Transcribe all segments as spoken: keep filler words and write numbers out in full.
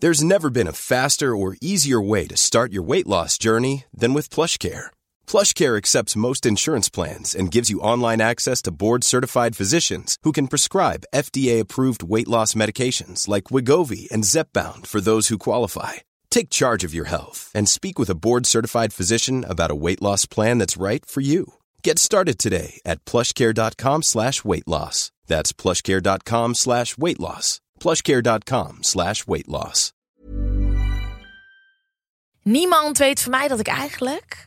There's never been a faster or easier way to start your weight loss journey than with PlushCare. PlushCare accepts most insurance plans and gives you online access to board-certified physicians who can prescribe F D A-approved weight loss medications like Wegovy and Zepbound for those who qualify. Take charge of your health and speak with a board-certified physician about a weight loss plan that's right for you. Get started today at plushcare.com slash weight loss. That's plushcare.com slash weight loss. plushcare.com slash weight loss. Niemand weet van mij dat ik eigenlijk...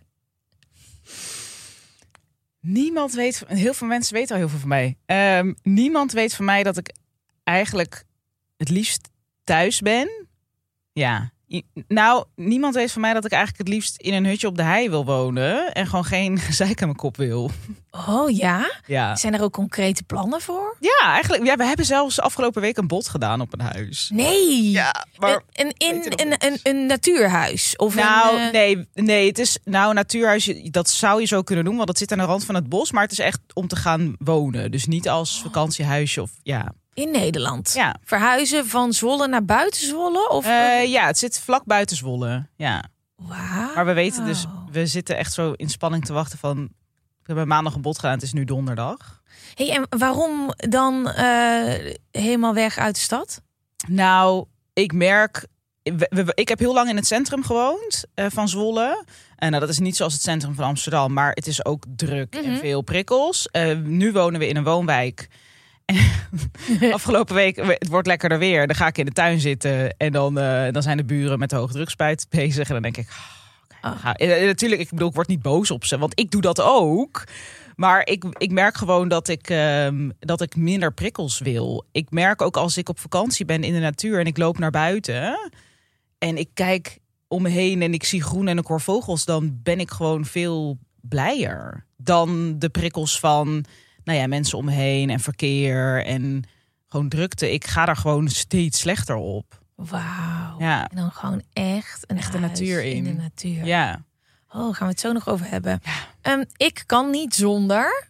Niemand weet... Heel veel mensen weten al heel veel van mij. Um, niemand weet van mij dat ik eigenlijk het liefst thuis ben. Ja. Nou, niemand weet van mij dat ik eigenlijk het liefst in een hutje op de hei wil wonen. En gewoon geen gezeik aan mijn kop wil. Oh ja? Ja. Zijn er ook concrete plannen voor? Ja, eigenlijk. Ja, we hebben zelfs afgelopen week een bod gedaan op een huis. Nee. Ja, maar een, een, in, een, een, een natuurhuis? Of nou, een, uh... nee, nee, het is nou een natuurhuis. Dat zou je zo kunnen doen, want het zit aan de rand van het bos. Maar het is echt om te gaan wonen. Dus niet als vakantiehuisje of ja. In Nederland? Ja. Verhuizen van Zwolle naar buiten Zwolle? Of... Uh, ja, het zit vlak buiten Zwolle. Ja. Wauw. Maar we weten dus, we zitten echt zo in spanning te wachten van... We hebben maandag een bod gedaan, het is nu donderdag. Hey, en waarom dan uh, helemaal weg uit de stad? Nou, ik merk... We, we, ik heb heel lang in het centrum gewoond uh, van Zwolle. En nou, dat is niet zoals het centrum van Amsterdam, maar het is ook druk mm-hmm. en veel prikkels. Uh, nu wonen we in een woonwijk... En afgelopen week, het wordt lekkerder weer. Dan ga ik in de tuin zitten en dan, uh, dan zijn de buren met de hoogdrukspuit bezig. En dan denk ik, oh, okay, ga. En, natuurlijk, ik bedoel, ik word niet boos op ze, want ik doe dat ook. Maar ik, ik merk gewoon dat ik, um, dat ik minder prikkels wil. Ik merk ook als ik op vakantie ben in de natuur en ik loop naar buiten en ik kijk om me heen en ik zie groen en een koor vogels, dan ben ik gewoon veel blijer dan de prikkels van... Nou ja, mensen om me heen en verkeer en gewoon drukte. Ik ga daar gewoon steeds slechter op. Wauw. Ja. En dan gewoon echt een echt de huis natuur in. in de natuur. Ja. Oh, gaan we het zo nog over hebben. Ja. Um, ik kan niet zonder...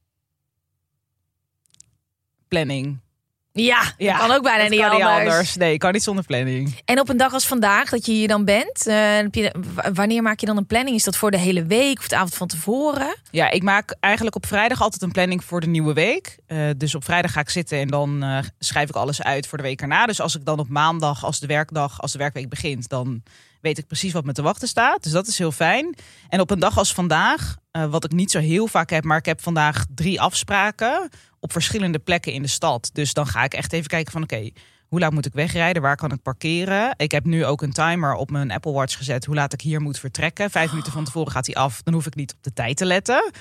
Planning. Ja, ja. kan ook bijna dat niet, kan anders. niet anders. Nee, ik kan niet zonder planning. En op een dag als vandaag, dat je hier dan bent... Uh, heb je, wanneer maak je dan een planning? Is dat voor de hele week of de avond van tevoren? Ja, ik maak eigenlijk op vrijdag altijd een planning voor de nieuwe week. Uh, dus op vrijdag ga ik zitten en dan uh, schrijf ik alles uit voor de week erna. Dus als ik dan op maandag, als de werkdag, als de werkweek begint... dan weet ik precies wat me te wachten staat. Dus dat is heel fijn. En op een dag als vandaag, uh, wat ik niet zo heel vaak heb... maar ik heb vandaag drie afspraken... op verschillende plekken in de stad. Dus dan ga ik echt even kijken van oké, okay, hoe laat moet ik wegrijden? Waar kan ik parkeren? Ik heb nu ook een timer op mijn Apple Watch gezet. Hoe laat ik hier moet vertrekken? Vijf oh. minuten van tevoren gaat hij af. Dan hoef ik niet op de tijd te letten.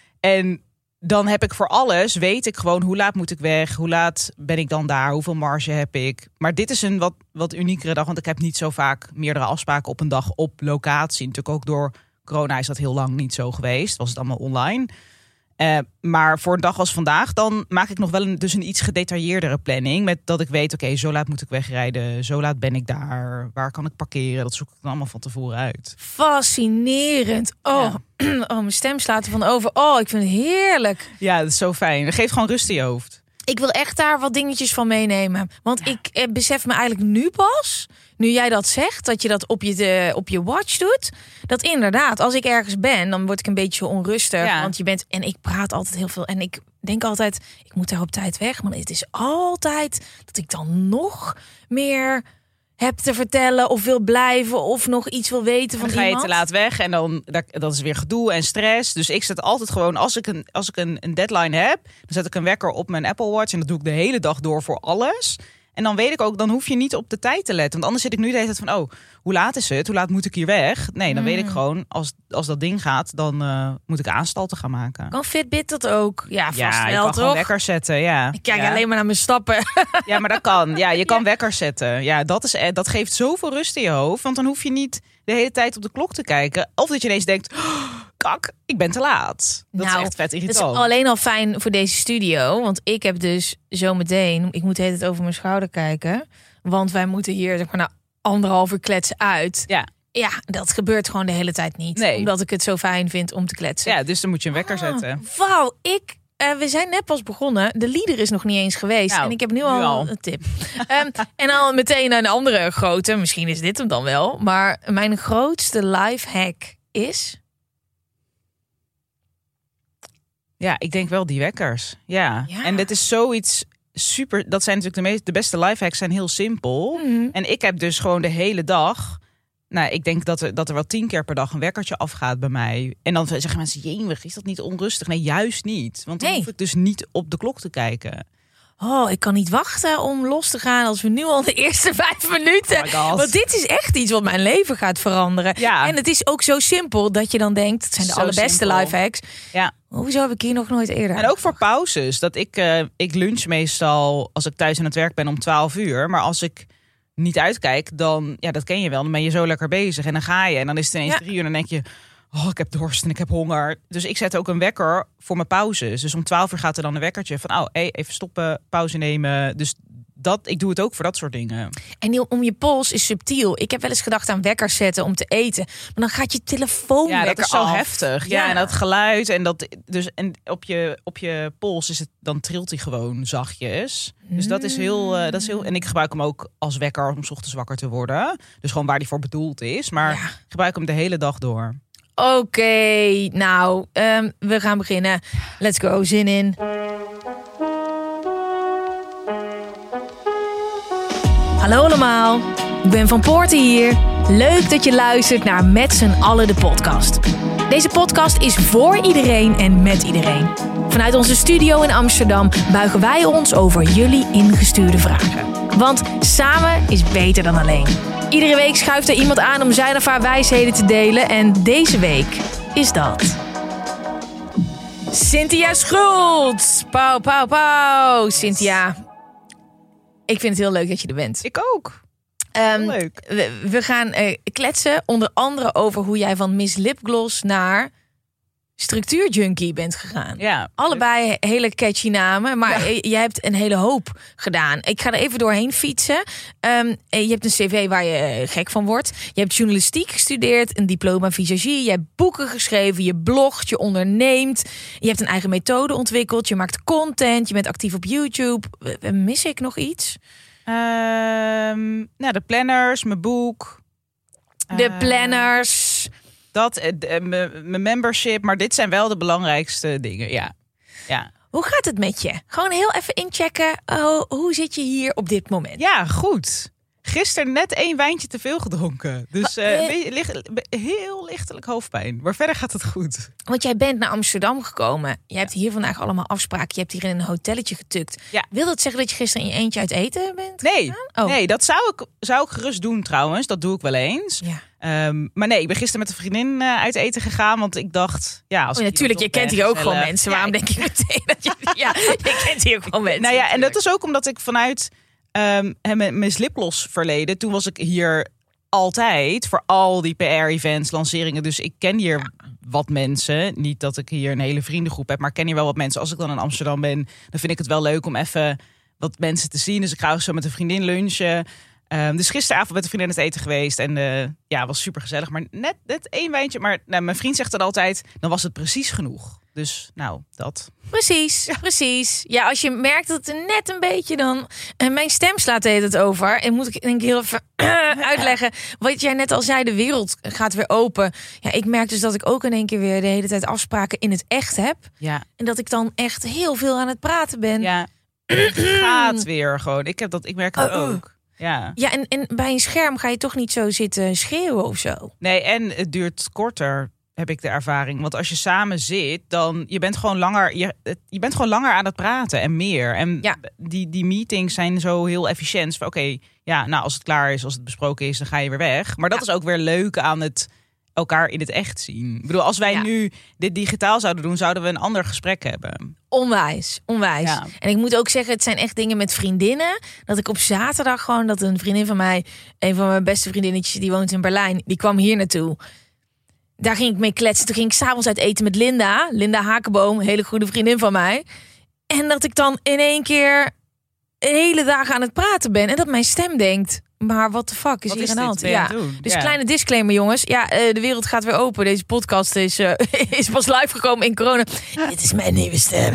En dan heb ik voor alles, weet ik gewoon hoe laat moet ik weg? Hoe laat ben ik dan daar? Hoeveel marge heb ik? Maar dit is een wat, wat uniekere dag. Want ik heb niet zo vaak meerdere afspraken op een dag op locatie. Natuurlijk ook door corona is dat heel lang niet zo geweest. Was het allemaal online. Uh, maar voor een dag als vandaag, dan maak ik nog wel een, dus een iets gedetailleerdere planning. Met dat ik weet, oké, okay, zo laat moet ik wegrijden. Zo laat ben ik daar. Waar kan ik parkeren? Dat zoek ik dan allemaal van tevoren uit. Fascinerend. Oh, ja. oh mijn stem slaat ervan over. Oh, ik vind het heerlijk. Ja, dat is zo fijn. Dat geeft gewoon rust in je hoofd. Ik wil echt daar wat dingetjes van meenemen. Want ja. ik eh, besef me eigenlijk nu pas, nu jij dat zegt, dat je dat op je, de, op je watch doet. Dat inderdaad, als ik ergens ben, dan word ik een beetje onrustig. Ja. Want je bent, en ik praat altijd heel veel. En ik denk altijd, ik moet daar op tijd weg. Maar het is altijd dat ik dan nog meer heb te vertellen of wil blijven of nog iets wil weten van dan ga je iemand. te laat weg en dan dat is weer gedoe en stress. Dus ik zet altijd gewoon, als ik een, als ik een, een deadline heb, dan zet ik een wekker op mijn Apple Watch en dat doe ik de hele dag door voor alles. En dan weet ik ook, dan hoef je niet op de tijd te letten. Want anders zit ik nu de hele tijd van, oh, hoe laat is het? Hoe laat moet ik hier weg? Nee, dan mm. weet ik gewoon, als, als dat ding gaat, dan uh, moet ik aanstalten gaan maken. Kan Fitbit dat ook? Ja, vast ja, wel, je kan toch? gewoon wekker zetten, ja. Ik kijk ja. alleen maar naar mijn stappen. Ja, maar dat kan. Ja, je kan ja. wekker zetten. Ja, dat, is, dat geeft zoveel rust in je hoofd. Want dan hoef je niet de hele tijd op de klok te kijken. Of dat je ineens denkt, oh, kak, ik ben te laat. Dat nou, is echt vet irritant. Dat is alleen al fijn voor deze studio. Want ik heb dus zometeen, ik moet de hele tijd over mijn schouder kijken. Want wij moeten hier zeg maar na anderhalf uur kletsen uit. Ja. Ja, dat gebeurt gewoon de hele tijd niet. Nee. Omdat ik het zo fijn vind om te kletsen. Ja, dus dan moet je een wekker ah, zetten. Wauw, ik uh, we zijn net pas begonnen. De leader is nog niet eens geweest. Nou, en ik heb nu, nu al, al een tip. um, en al meteen een andere grote. Misschien is dit hem dan wel. Maar mijn grootste lifehack is... Ja, ik denk wel die wekkers. Ja. Ja. En dit is zoiets super... Dat zijn natuurlijk de, meest, de beste lifehacks, zijn heel simpel. Mm-hmm. En ik heb dus gewoon de hele dag... Nou, ik denk dat er, dat er wel tien keer per dag een wekkertje afgaat bij mij. En dan zeggen mensen, jemig, is dat niet onrustig? Nee, juist niet. Want dan Nee. hoef ik dus niet op de klok te kijken. Oh, ik kan niet wachten om los te gaan als we nu al de eerste vijf minuten. Oh my God. Want dit is echt iets wat mijn leven gaat veranderen. Ja. En het is ook zo simpel dat je dan denkt, het zijn de Zo allerbeste simpel. lifehacks. Ja. Hoezo heb ik hier nog nooit eerder? En ook voor pauzes. Dat ik, uh, ik lunch meestal als ik thuis aan het werk ben om twaalf uur. Maar als ik niet uitkijk, dan, ja, dat ken je wel. Dan ben je zo lekker bezig en dan ga je. En dan is het ineens Ja. drie uur en dan denk je, oh, ik heb dorst en ik heb honger. Dus ik zet ook een wekker voor mijn pauzes. Dus om twaalf uur gaat er dan een wekkertje van, oh, hey, even stoppen, pauze nemen. Dus dat, ik doe het ook voor dat soort dingen. En die om je pols is subtiel. Ik heb wel eens gedacht aan wekkers zetten om te eten. Maar dan gaat je telefoon Ja, dat wekker is zo af. heftig. Ja. Ja. en dat geluid en dat dus en op je op je pols is het, dan trilt hij gewoon zachtjes. Dus dat is heel, uh, dat is heel. En ik gebruik hem ook als wekker om 's ochtends wakker te worden. Dus gewoon waar die voor bedoeld is. Maar Ja. ik gebruik hem de hele dag door. Oké, nou, um, we gaan beginnen. Let's go, zin in. Hallo allemaal, ik ben Van Poorten hier. Leuk dat je luistert naar Met z'n allen de podcast. Deze podcast is voor iedereen en met iedereen. Vanuit onze studio in Amsterdam buigen wij ons over jullie ingestuurde vragen. Want samen is beter dan alleen. Iedere week schuift er iemand aan om zijn of haar wijsheden te delen. En deze week is dat Cynthia Schultz. Pauw, pauw, pauw. Cynthia, ik vind het heel leuk dat je er bent. Ik ook. Um, leuk. We, we gaan uh, kletsen onder andere over hoe jij van Miss Lipgloss naar structuurjunkie bent gegaan. Ja. Allebei hele catchy namen, maar Ja. jij hebt een hele hoop gedaan. Ik ga er even doorheen fietsen. Um, je hebt een cv waar je gek van wordt. Je hebt journalistiek gestudeerd, een diploma visagie. Je hebt boeken geschreven, je blogt, je onderneemt. Je hebt een eigen methode ontwikkeld. Je maakt content, je bent actief op YouTube. Mis ik nog iets? Um, nou, de planners, mijn boek. De Uh, planners. Dat, uh, de- uh, mijn mijn membership. Maar dit zijn wel de belangrijkste dingen, ja. Ja. Hoe gaat het met je? Gewoon heel even inchecken. Oh, hoe zit je hier op dit moment? Ja, goed. Gisteren net één wijntje te veel gedronken. Dus Maar, uh, eh, een beetje licht- heel lichtelijk hoofdpijn. Maar verder gaat het goed. Want jij bent naar Amsterdam gekomen. Je hebt hier vandaag allemaal afspraken. Je hebt hier in een hotelletje getukt. Ja. Wil dat zeggen dat je gisteren in je eentje uit eten bent? Nee, Oh. nee, dat zou ik, zou ik gerust doen trouwens. Dat doe ik wel eens. Ja. Um, maar nee, ik ben gisteren met een vriendin uh, uit eten gegaan. Want ik dacht, ja, als Oh, ik natuurlijk, je hier dan kent toch hier ben, ook gewoon gezellig. mensen. Ja, Waarom ik- denk je meteen dat je... Ja, je kent hier ook gewoon mensen. Nou ja, en dat natuurlijk. is ook omdat ik vanuit um, mijn mijn Lipgloss verleden, toen was ik hier altijd voor al die P R-events, lanceringen. Dus ik ken hier wat mensen. Niet dat ik hier een hele vriendengroep heb, maar ik ken hier wel wat mensen. Als ik dan in Amsterdam ben, dan vind ik het wel leuk om even wat mensen te zien. Dus ik ga ook zo met een vriendin lunchen. Um, dus gisteravond met een vriendin het eten geweest. En uh, ja, was super gezellig. Maar net, net één wijntje. Maar nou, mijn vriend zegt dan altijd, dan was het precies genoeg. Dus nou, dat. Precies, precies. Ja, als je merkt dat het net een beetje dan... En mijn stem slaat heet het over. En moet ik denk ik heel even uitleggen. Wat jij net al zei, de wereld gaat weer open. Ja, ik merk dus dat ik ook in één keer weer de hele tijd afspraken in het echt heb. Ja, En dat ik dan echt heel veel aan het praten ben. ja. Het gaat weer gewoon. Ik, heb dat, ik merk het Oh, oh. ook. Ja. Ja, en, en bij een scherm ga je toch niet zo zitten schreeuwen of zo? Nee, en het duurt korter, heb ik de ervaring. Want als je samen zit, dan je bent gewoon langer, je, het- je bent gewoon langer aan het praten en meer. En Ja. die, die meetings zijn zo heel efficiënt. Van, Oké, ja, nou als het klaar is, als het besproken is, dan ga je weer weg. Maar dat Ja. is ook weer leuk aan het elkaar in het echt zien. Ik bedoel, als wij Ja. nu dit digitaal zouden doen, zouden we een ander gesprek hebben. Onwijs, onwijs. Ja. En ik moet ook zeggen, het zijn echt dingen met vriendinnen. Dat ik op zaterdag gewoon, dat een vriendin van mij, een van mijn beste vriendinnetjes, die woont in Berlijn, die kwam hier naartoe. Daar ging ik mee kletsen. Toen ging ik s'avonds uit eten met Linda. Linda Hakenboom, een hele goede vriendin van mij. En dat ik dan in één keer hele dagen aan het praten ben. En dat mijn stem denkt, maar what the fuck is Wat hier is aan de hand? dit? Ben je Ja. aan het doen? Dus Ja. kleine disclaimer, jongens. Ja, uh, de wereld gaat weer open. Deze podcast is, uh, is pas live gekomen in corona. Dit is mijn nieuwe stem.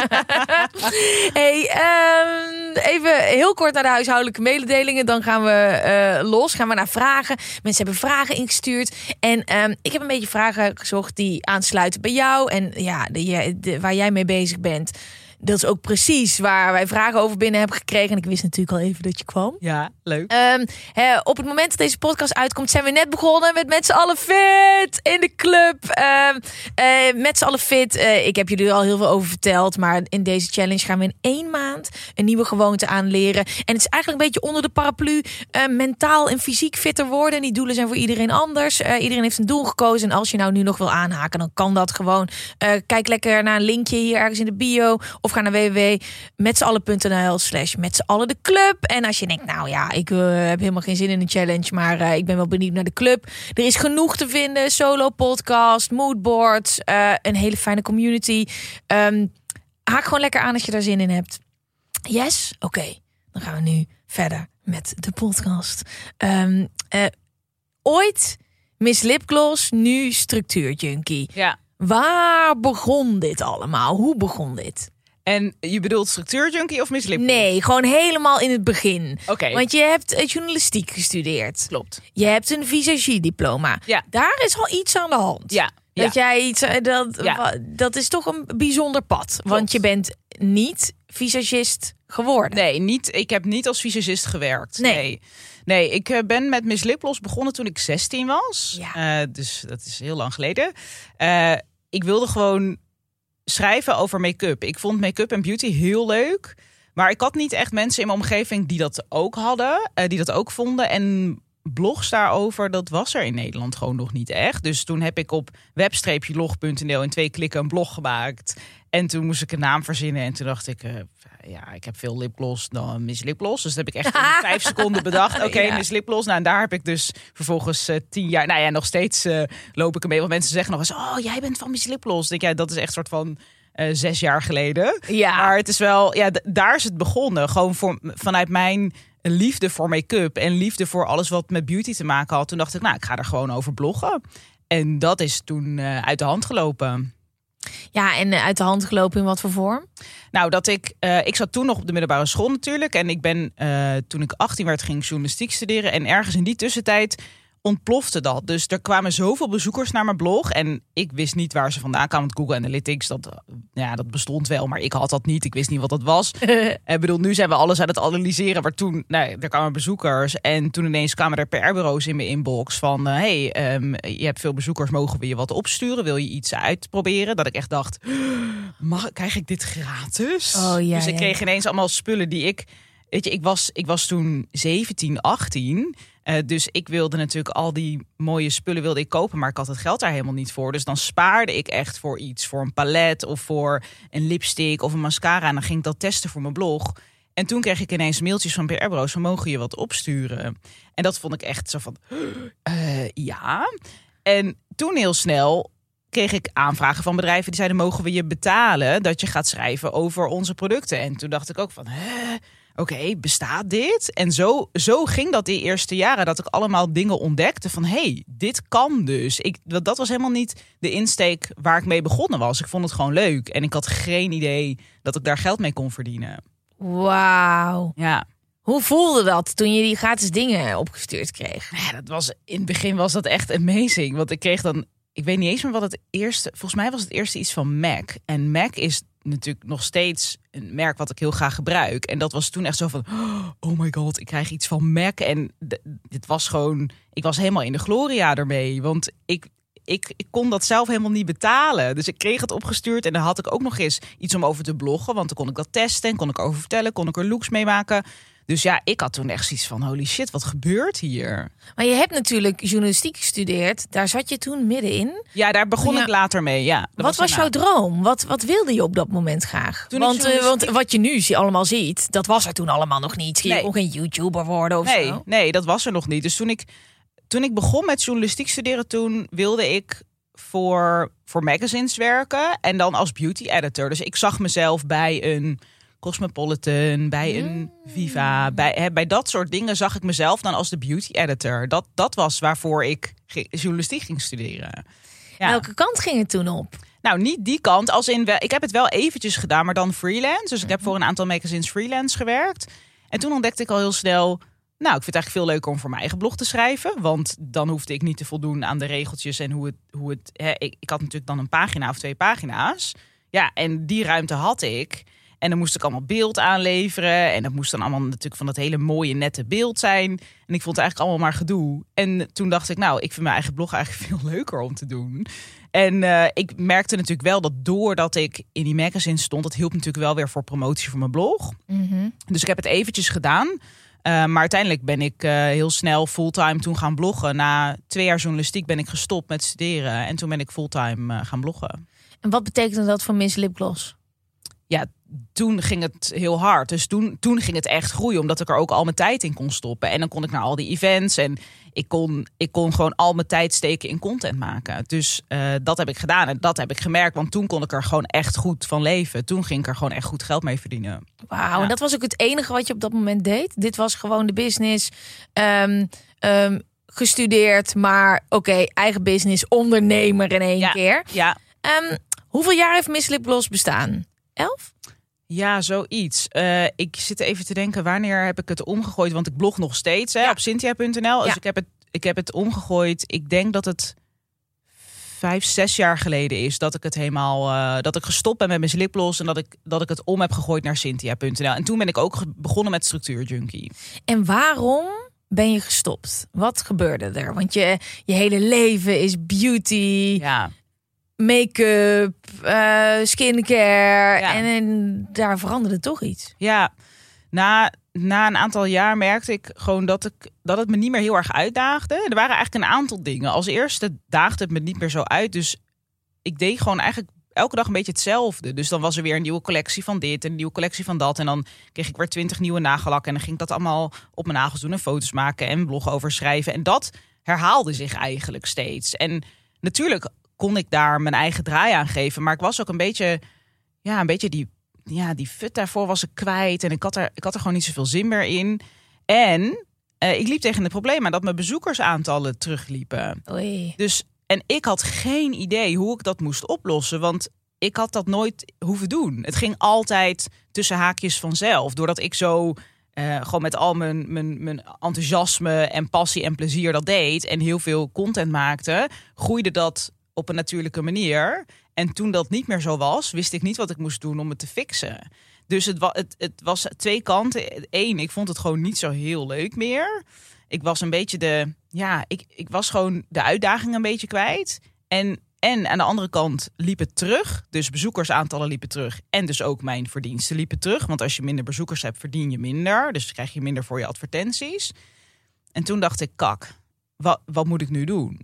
hey, um, even heel kort naar de huishoudelijke mededelingen. Dan gaan we uh, los. Gaan we naar vragen. Mensen hebben vragen ingestuurd. En um, ik heb een beetje vragen gezocht die aansluiten bij jou. En ja, de, de, waar jij mee bezig bent. Dat is ook precies waar wij vragen over binnen hebben gekregen. En ik wist natuurlijk al even dat je kwam. Ja, leuk. Um, he, op het moment dat deze podcast uitkomt, zijn we net begonnen met met z'n allen fit in de club. Um, uh, met z'n allen fit. Uh, ik heb jullie er al heel veel over verteld. Maar in deze challenge gaan we in één maand een nieuwe gewoonte aanleren. En het is eigenlijk een beetje onder de paraplu uh, mentaal en fysiek fitter worden. En die doelen zijn voor iedereen anders. Uh, iedereen heeft een doel gekozen. En als je nou nu nog wil aanhaken, dan kan dat gewoon. Uh, kijk lekker naar een linkje hier ergens in de bio. Of ga naar w w w punt met z'n allen punt n l slash met z'n allen de club. En als je denkt, nou ja, ik uh, heb helemaal geen zin in een challenge, maar uh, ik ben wel benieuwd naar de club. Er is genoeg te vinden. Solo podcast, moodboards, uh, een hele fijne community. Um, haak gewoon lekker aan als je daar zin in hebt. Yes? Oké. Okay. Dan gaan we nu verder met de podcast. Um, uh, ooit Miss Lipgloss, nu structuurjunkie. Ja. Waar begon dit allemaal? Hoe begon dit? En je bedoelt structuurjunkie of Miss Lipgloss? Nee, gewoon helemaal in het begin. Oké. Okay. Want je hebt journalistiek gestudeerd. Klopt. Je hebt een visagie-diploma. Ja. Daar is al iets aan de hand. Ja. Dat ja. jij iets... Dat, ja. dat is toch een bijzonder pad. Klopt. Want je bent niet visagist geworden. Nee, niet, ik heb niet als visagist gewerkt. Nee. Nee. Nee, ik ben met Miss Lipgloss begonnen toen ik zestien was. Ja. Uh, dus dat is heel lang geleden. Uh, ik wilde gewoon schrijven over make-up. Ik vond make-up en beauty heel leuk. Maar ik had niet echt mensen in mijn omgeving die dat ook hadden. Uh, die dat ook vonden. En blogs daarover, dat was er in Nederland gewoon nog niet echt. Dus toen heb ik op web log punt n l in twee klikken een blog gemaakt. En toen moest ik een naam verzinnen. En toen dacht ik, uh, ja, ik heb veel lipgloss dan Miss Lipgloss. Dus dat heb ik echt in vijf seconden bedacht. Oké, okay, ja. Miss Lipgloss. Nou, en daar heb ik dus vervolgens uh, tien jaar... Nou ja, nog steeds uh, loop ik ermee. Want mensen zeggen nog eens, oh, jij bent van Miss Lipgloss. Denk jij, dat is echt een soort van uh, zes jaar geleden. Ja. Maar het is wel, ja, d- daar is het begonnen. Gewoon voor, vanuit mijn liefde voor make-up en liefde voor alles wat met beauty te maken had. Toen dacht ik, nou, ik ga er gewoon over bloggen. En dat is toen uh, uit de hand gelopen. Ja, en uit de hand gelopen in wat voor vorm? Nou, dat ik... Uh, ik zat toen nog op de middelbare school natuurlijk. En ik ben, uh, toen ik achttien werd, ging ik journalistiek studeren. En ergens in die tussentijd ontplofte dat. Dus er kwamen zoveel bezoekers naar mijn blog. En ik wist niet waar ze vandaan kwamen. Want Google Analytics, dat, ja, dat bestond wel. Maar ik had dat niet. Ik wist niet wat dat was. Ik bedoel, nu zijn we alles aan het analyseren. Maar toen, nou, er kwamen bezoekers. En toen ineens kwamen er P R-bureaus in mijn inbox. Van, uh, hey, um, je hebt veel bezoekers. Mogen we je wat opsturen? Wil je iets uitproberen? Dat ik echt dacht, mag, krijg ik dit gratis? Oh, ja, dus ik ja, kreeg ja. ineens allemaal spullen die ik... Weet je, ik was, ik was toen zeventien, achttien... Uh, dus ik wilde natuurlijk al die mooie spullen wilde ik kopen, maar ik had het geld daar helemaal niet voor. Dus dan spaarde ik echt voor iets, voor een palet of voor een lipstick of een mascara. En dan ging ik dat testen voor mijn blog. En toen kreeg ik ineens mailtjes van P R-bureaus van, mogen je wat opsturen? En dat vond ik echt zo van, uh, ja. En toen heel snel kreeg ik aanvragen van bedrijven die zeiden, mogen we je betalen dat je gaat schrijven over onze producten? En toen dacht ik ook van, hè? Oké, okay, bestaat dit? En zo, zo ging dat die eerste jaren, dat ik allemaal dingen ontdekte van, hé, hey, dit kan dus. Ik, dat was helemaal niet de insteek waar ik mee begonnen was. Ik vond het gewoon leuk en ik had geen idee dat ik daar geld mee kon verdienen. Wauw. Ja. Hoe voelde dat toen je die gratis dingen opgestuurd kreeg? Ja, dat was, in het begin was dat echt amazing. Want ik kreeg dan, ik weet niet eens meer wat het eerste, volgens mij was het eerste iets van MAC. En MAC is natuurlijk nog steeds een merk wat ik heel graag gebruik. En dat was toen echt zo van, oh my god, ik krijg iets van MAC. En d- dit was gewoon, ik was helemaal in de gloria ermee. Want ik, ik, ik kon dat zelf helemaal niet betalen. Dus ik kreeg het opgestuurd en dan had ik ook nog eens iets om over te bloggen. Want dan kon ik dat testen en kon ik over vertellen, kon ik er looks mee maken. Dus ja, ik had toen echt zoiets van, holy shit, wat gebeurt hier? Maar je hebt natuurlijk journalistiek gestudeerd. Daar zat je toen middenin. Ja, daar begon ja. ik later mee, ja. Wat was, was jouw droom? Wat, wat wilde je op dat moment graag? Toen want, journalistiek... uh, want wat je nu allemaal ziet, dat was er toen allemaal nog niet. Je nee. kon geen YouTuber worden of nee, zo. Nee, dat was er nog niet. Dus toen ik, toen ik begon met journalistiek studeren, toen wilde ik voor, voor magazines werken. En dan als beauty editor. Dus ik zag mezelf bij een Cosmopolitan, bij een Viva. Bij, hè, bij dat soort dingen zag ik mezelf dan als de beauty editor. Dat, dat was waarvoor ik ge- journalistiek ging studeren. Ja. Welke kant ging het toen op? Nou, niet die kant. Als in, ik heb het wel eventjes gedaan, maar dan freelance. Dus ik heb voor een aantal magazines freelance gewerkt. En toen ontdekte ik al heel snel... Nou, ik vind het eigenlijk veel leuker om voor mijn eigen blog te schrijven. Want dan hoefde ik niet te voldoen aan de regeltjes en hoe het... Hoe het hè, ik, ik had natuurlijk dan een pagina of twee pagina's. Ja, en die ruimte had ik. En dan moest ik allemaal beeld aanleveren. En dat moest dan allemaal natuurlijk van dat hele mooie, nette beeld zijn. En ik vond het eigenlijk allemaal maar gedoe. En toen dacht ik, nou, ik vind mijn eigen blog eigenlijk veel leuker om te doen. En uh, ik merkte natuurlijk wel dat doordat ik in die magazine stond... dat hielp natuurlijk wel weer voor promotie voor mijn blog. Mm-hmm. Dus ik heb het eventjes gedaan... Uh, maar uiteindelijk ben ik uh, heel snel fulltime toen gaan bloggen. Na twee jaar journalistiek ben ik gestopt met studeren. En toen ben ik fulltime uh, gaan bloggen. En wat betekende dat voor Miss Lipgloss? Ja, toen ging het heel hard. Dus toen, toen ging het echt groeien. Omdat ik er ook al mijn tijd in kon stoppen. En dan kon ik naar al die events. En ik kon, ik kon gewoon al mijn tijd steken in content maken. Dus uh, dat heb ik gedaan. En dat heb ik gemerkt. Want toen kon ik er gewoon echt goed van leven. Toen ging ik er gewoon echt goed geld mee verdienen. Wauw, Ja. En dat was ook het enige wat je op dat moment deed? Dit was gewoon de business. Um, um, gestudeerd, maar oké, okay, eigen business, ondernemer in één Ja. keer. Ja. Um, hoeveel jaar heeft Miss Lipgloss bestaan? Elf? Ja, zoiets. Uh, ik zit even te denken, wanneer heb ik het omgegooid? Want ik blog nog steeds hè, Ja. op cynthia punt n l. Dus Ja. ik heb, het, ik heb het omgegooid. Ik denk dat het vijf, zes jaar geleden is dat ik het helemaal uh, dat ik gestopt ben met Miss Lipgloss en dat ik, dat ik het om heb gegooid naar cynthia punt n l. En toen ben ik ook ge- begonnen met Structuur Junkie. En waarom ben je gestopt? Wat gebeurde er? Want je, je hele leven is beauty, Ja. make-up, uh, skincare. Ja. En, en daar veranderde toch iets. Ja, na, na een aantal jaar merkte ik gewoon dat, ik, dat het me niet meer heel erg uitdaagde. Er waren eigenlijk een aantal dingen. Als eerste daagde het me niet meer zo uit. Dus ik deed gewoon eigenlijk elke dag een beetje hetzelfde. Dus dan was er weer een nieuwe collectie van dit en een nieuwe collectie van dat. En dan kreeg ik weer twintig nieuwe nagellakken. En dan ging ik dat allemaal op mijn nagels doen en foto's maken en blog over schrijven. En dat herhaalde zich eigenlijk steeds. En natuurlijk kon ik daar mijn eigen draai aan geven. Maar ik was ook een beetje, ja, een beetje die, ja, die fut daarvoor was ik kwijt. En ik had er, ik had er gewoon niet zoveel zin meer in. En uh, ik liep tegen het probleem aan dat mijn bezoekersaantallen terugliepen. Oei. Dus, en ik had geen idee hoe ik dat moest oplossen. Want ik had dat nooit hoeven doen. Het ging altijd tussen haakjes vanzelf. Doordat ik zo uh, gewoon met al mijn, mijn, mijn enthousiasme en passie en plezier dat deed. En heel veel content maakte. Groeide dat op een natuurlijke manier. En toen dat niet meer zo was, wist ik niet wat ik moest doen om het te fixen. Dus het, wa- het, het was twee kanten. Eén, ik vond het gewoon niet zo heel leuk meer. Ik was een beetje de, ja, ik, ik was gewoon de uitdaging een beetje kwijt. En, en aan de andere kant liep het terug. Dus bezoekersaantallen liepen terug. En dus ook mijn verdiensten liepen terug. Want als je minder bezoekers hebt, verdien je minder. Dus krijg je minder voor je advertenties. En toen dacht ik, kak, wat, wat moet ik nu doen?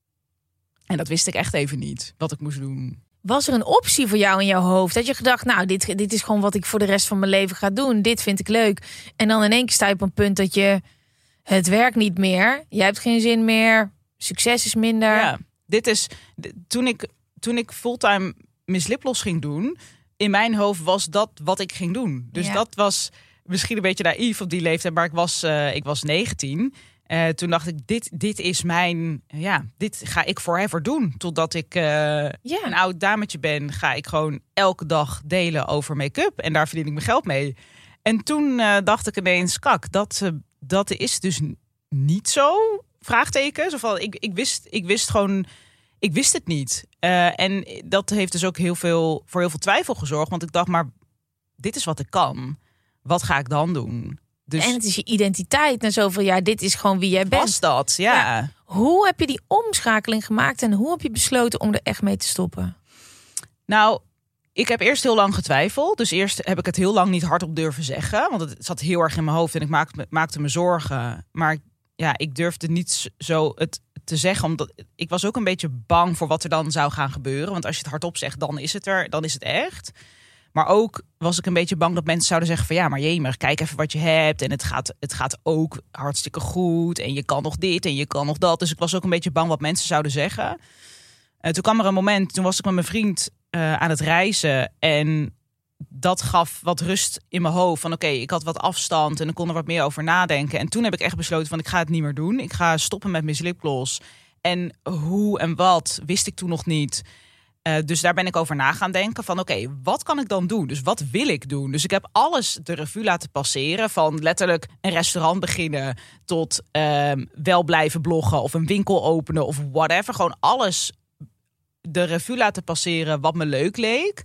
En dat wist ik echt even niet, wat ik moest doen. Was er een optie voor jou in jouw hoofd? Dat je gedacht, nou, dit, dit is gewoon wat ik voor de rest van mijn leven ga doen. Dit vind ik leuk. En dan in één keer sta je op een punt dat je, het werkt niet meer. Jij hebt geen zin meer. Succes is minder. Ja, dit is, toen ik, toen ik fulltime Miss Lipgloss ging doen, in mijn hoofd was dat wat ik ging doen. Dus Ja. dat was misschien een beetje naïef op die leeftijd, maar ik was, uh, ik was negentien. Uh, toen dacht ik, dit, dit is mijn, ja, dit ga ik forever doen. Totdat ik uh, Ja. een oud dametje ben, ga ik gewoon elke dag delen over make-up. En daar verdien ik mijn geld mee. En toen uh, dacht ik ineens, kak, dat, uh, dat is dus n- niet zo, vraagtekens. Of ik, ik, wist, ik wist gewoon, ik wist het niet. Uh, en dat heeft dus ook heel veel, voor heel veel twijfel gezorgd. Want ik dacht, maar dit is wat ik kan. Wat ga ik dan doen? Dus En het is je identiteit na zoveel jaar. Dit is gewoon wie jij bent. was dat, ja. Ja. Hoe heb je die omschakeling gemaakt en hoe heb je besloten om er echt mee te stoppen? Nou, ik heb eerst heel lang getwijfeld. Dus eerst heb ik het heel lang niet hardop durven zeggen. Want het zat heel erg in mijn hoofd en ik maakte, maakte me zorgen. Maar ja, ik durfde niet zo het te zeggen. Omdat ik was ook een beetje bang voor wat er dan zou gaan gebeuren. Want als je het hardop zegt, dan is het er. Dan is het echt. Maar ook was ik een beetje bang dat mensen zouden zeggen van ja, maar jemig, kijk even wat je hebt. En het gaat, het gaat ook hartstikke goed. En je kan nog dit en je kan nog dat. Dus ik was ook een beetje bang wat mensen zouden zeggen. Uh, toen kwam er een moment, toen was ik met mijn vriend uh, aan het reizen. En dat gaf wat rust in mijn hoofd. Van oké, okay, ik had wat afstand en ik kon er wat meer over nadenken. En toen heb ik echt besloten van ik ga het niet meer doen. Ik ga stoppen met Miss Lipgloss. En hoe en wat wist ik toen nog niet. Uh, dus daar ben ik over na gaan denken van oké, okay, wat kan ik dan doen? Dus wat wil ik doen? Dus ik heb alles de revue laten passeren. Van letterlijk een restaurant beginnen tot uh, wel blijven bloggen of een winkel openen of whatever. Gewoon alles de revue laten passeren wat me leuk leek.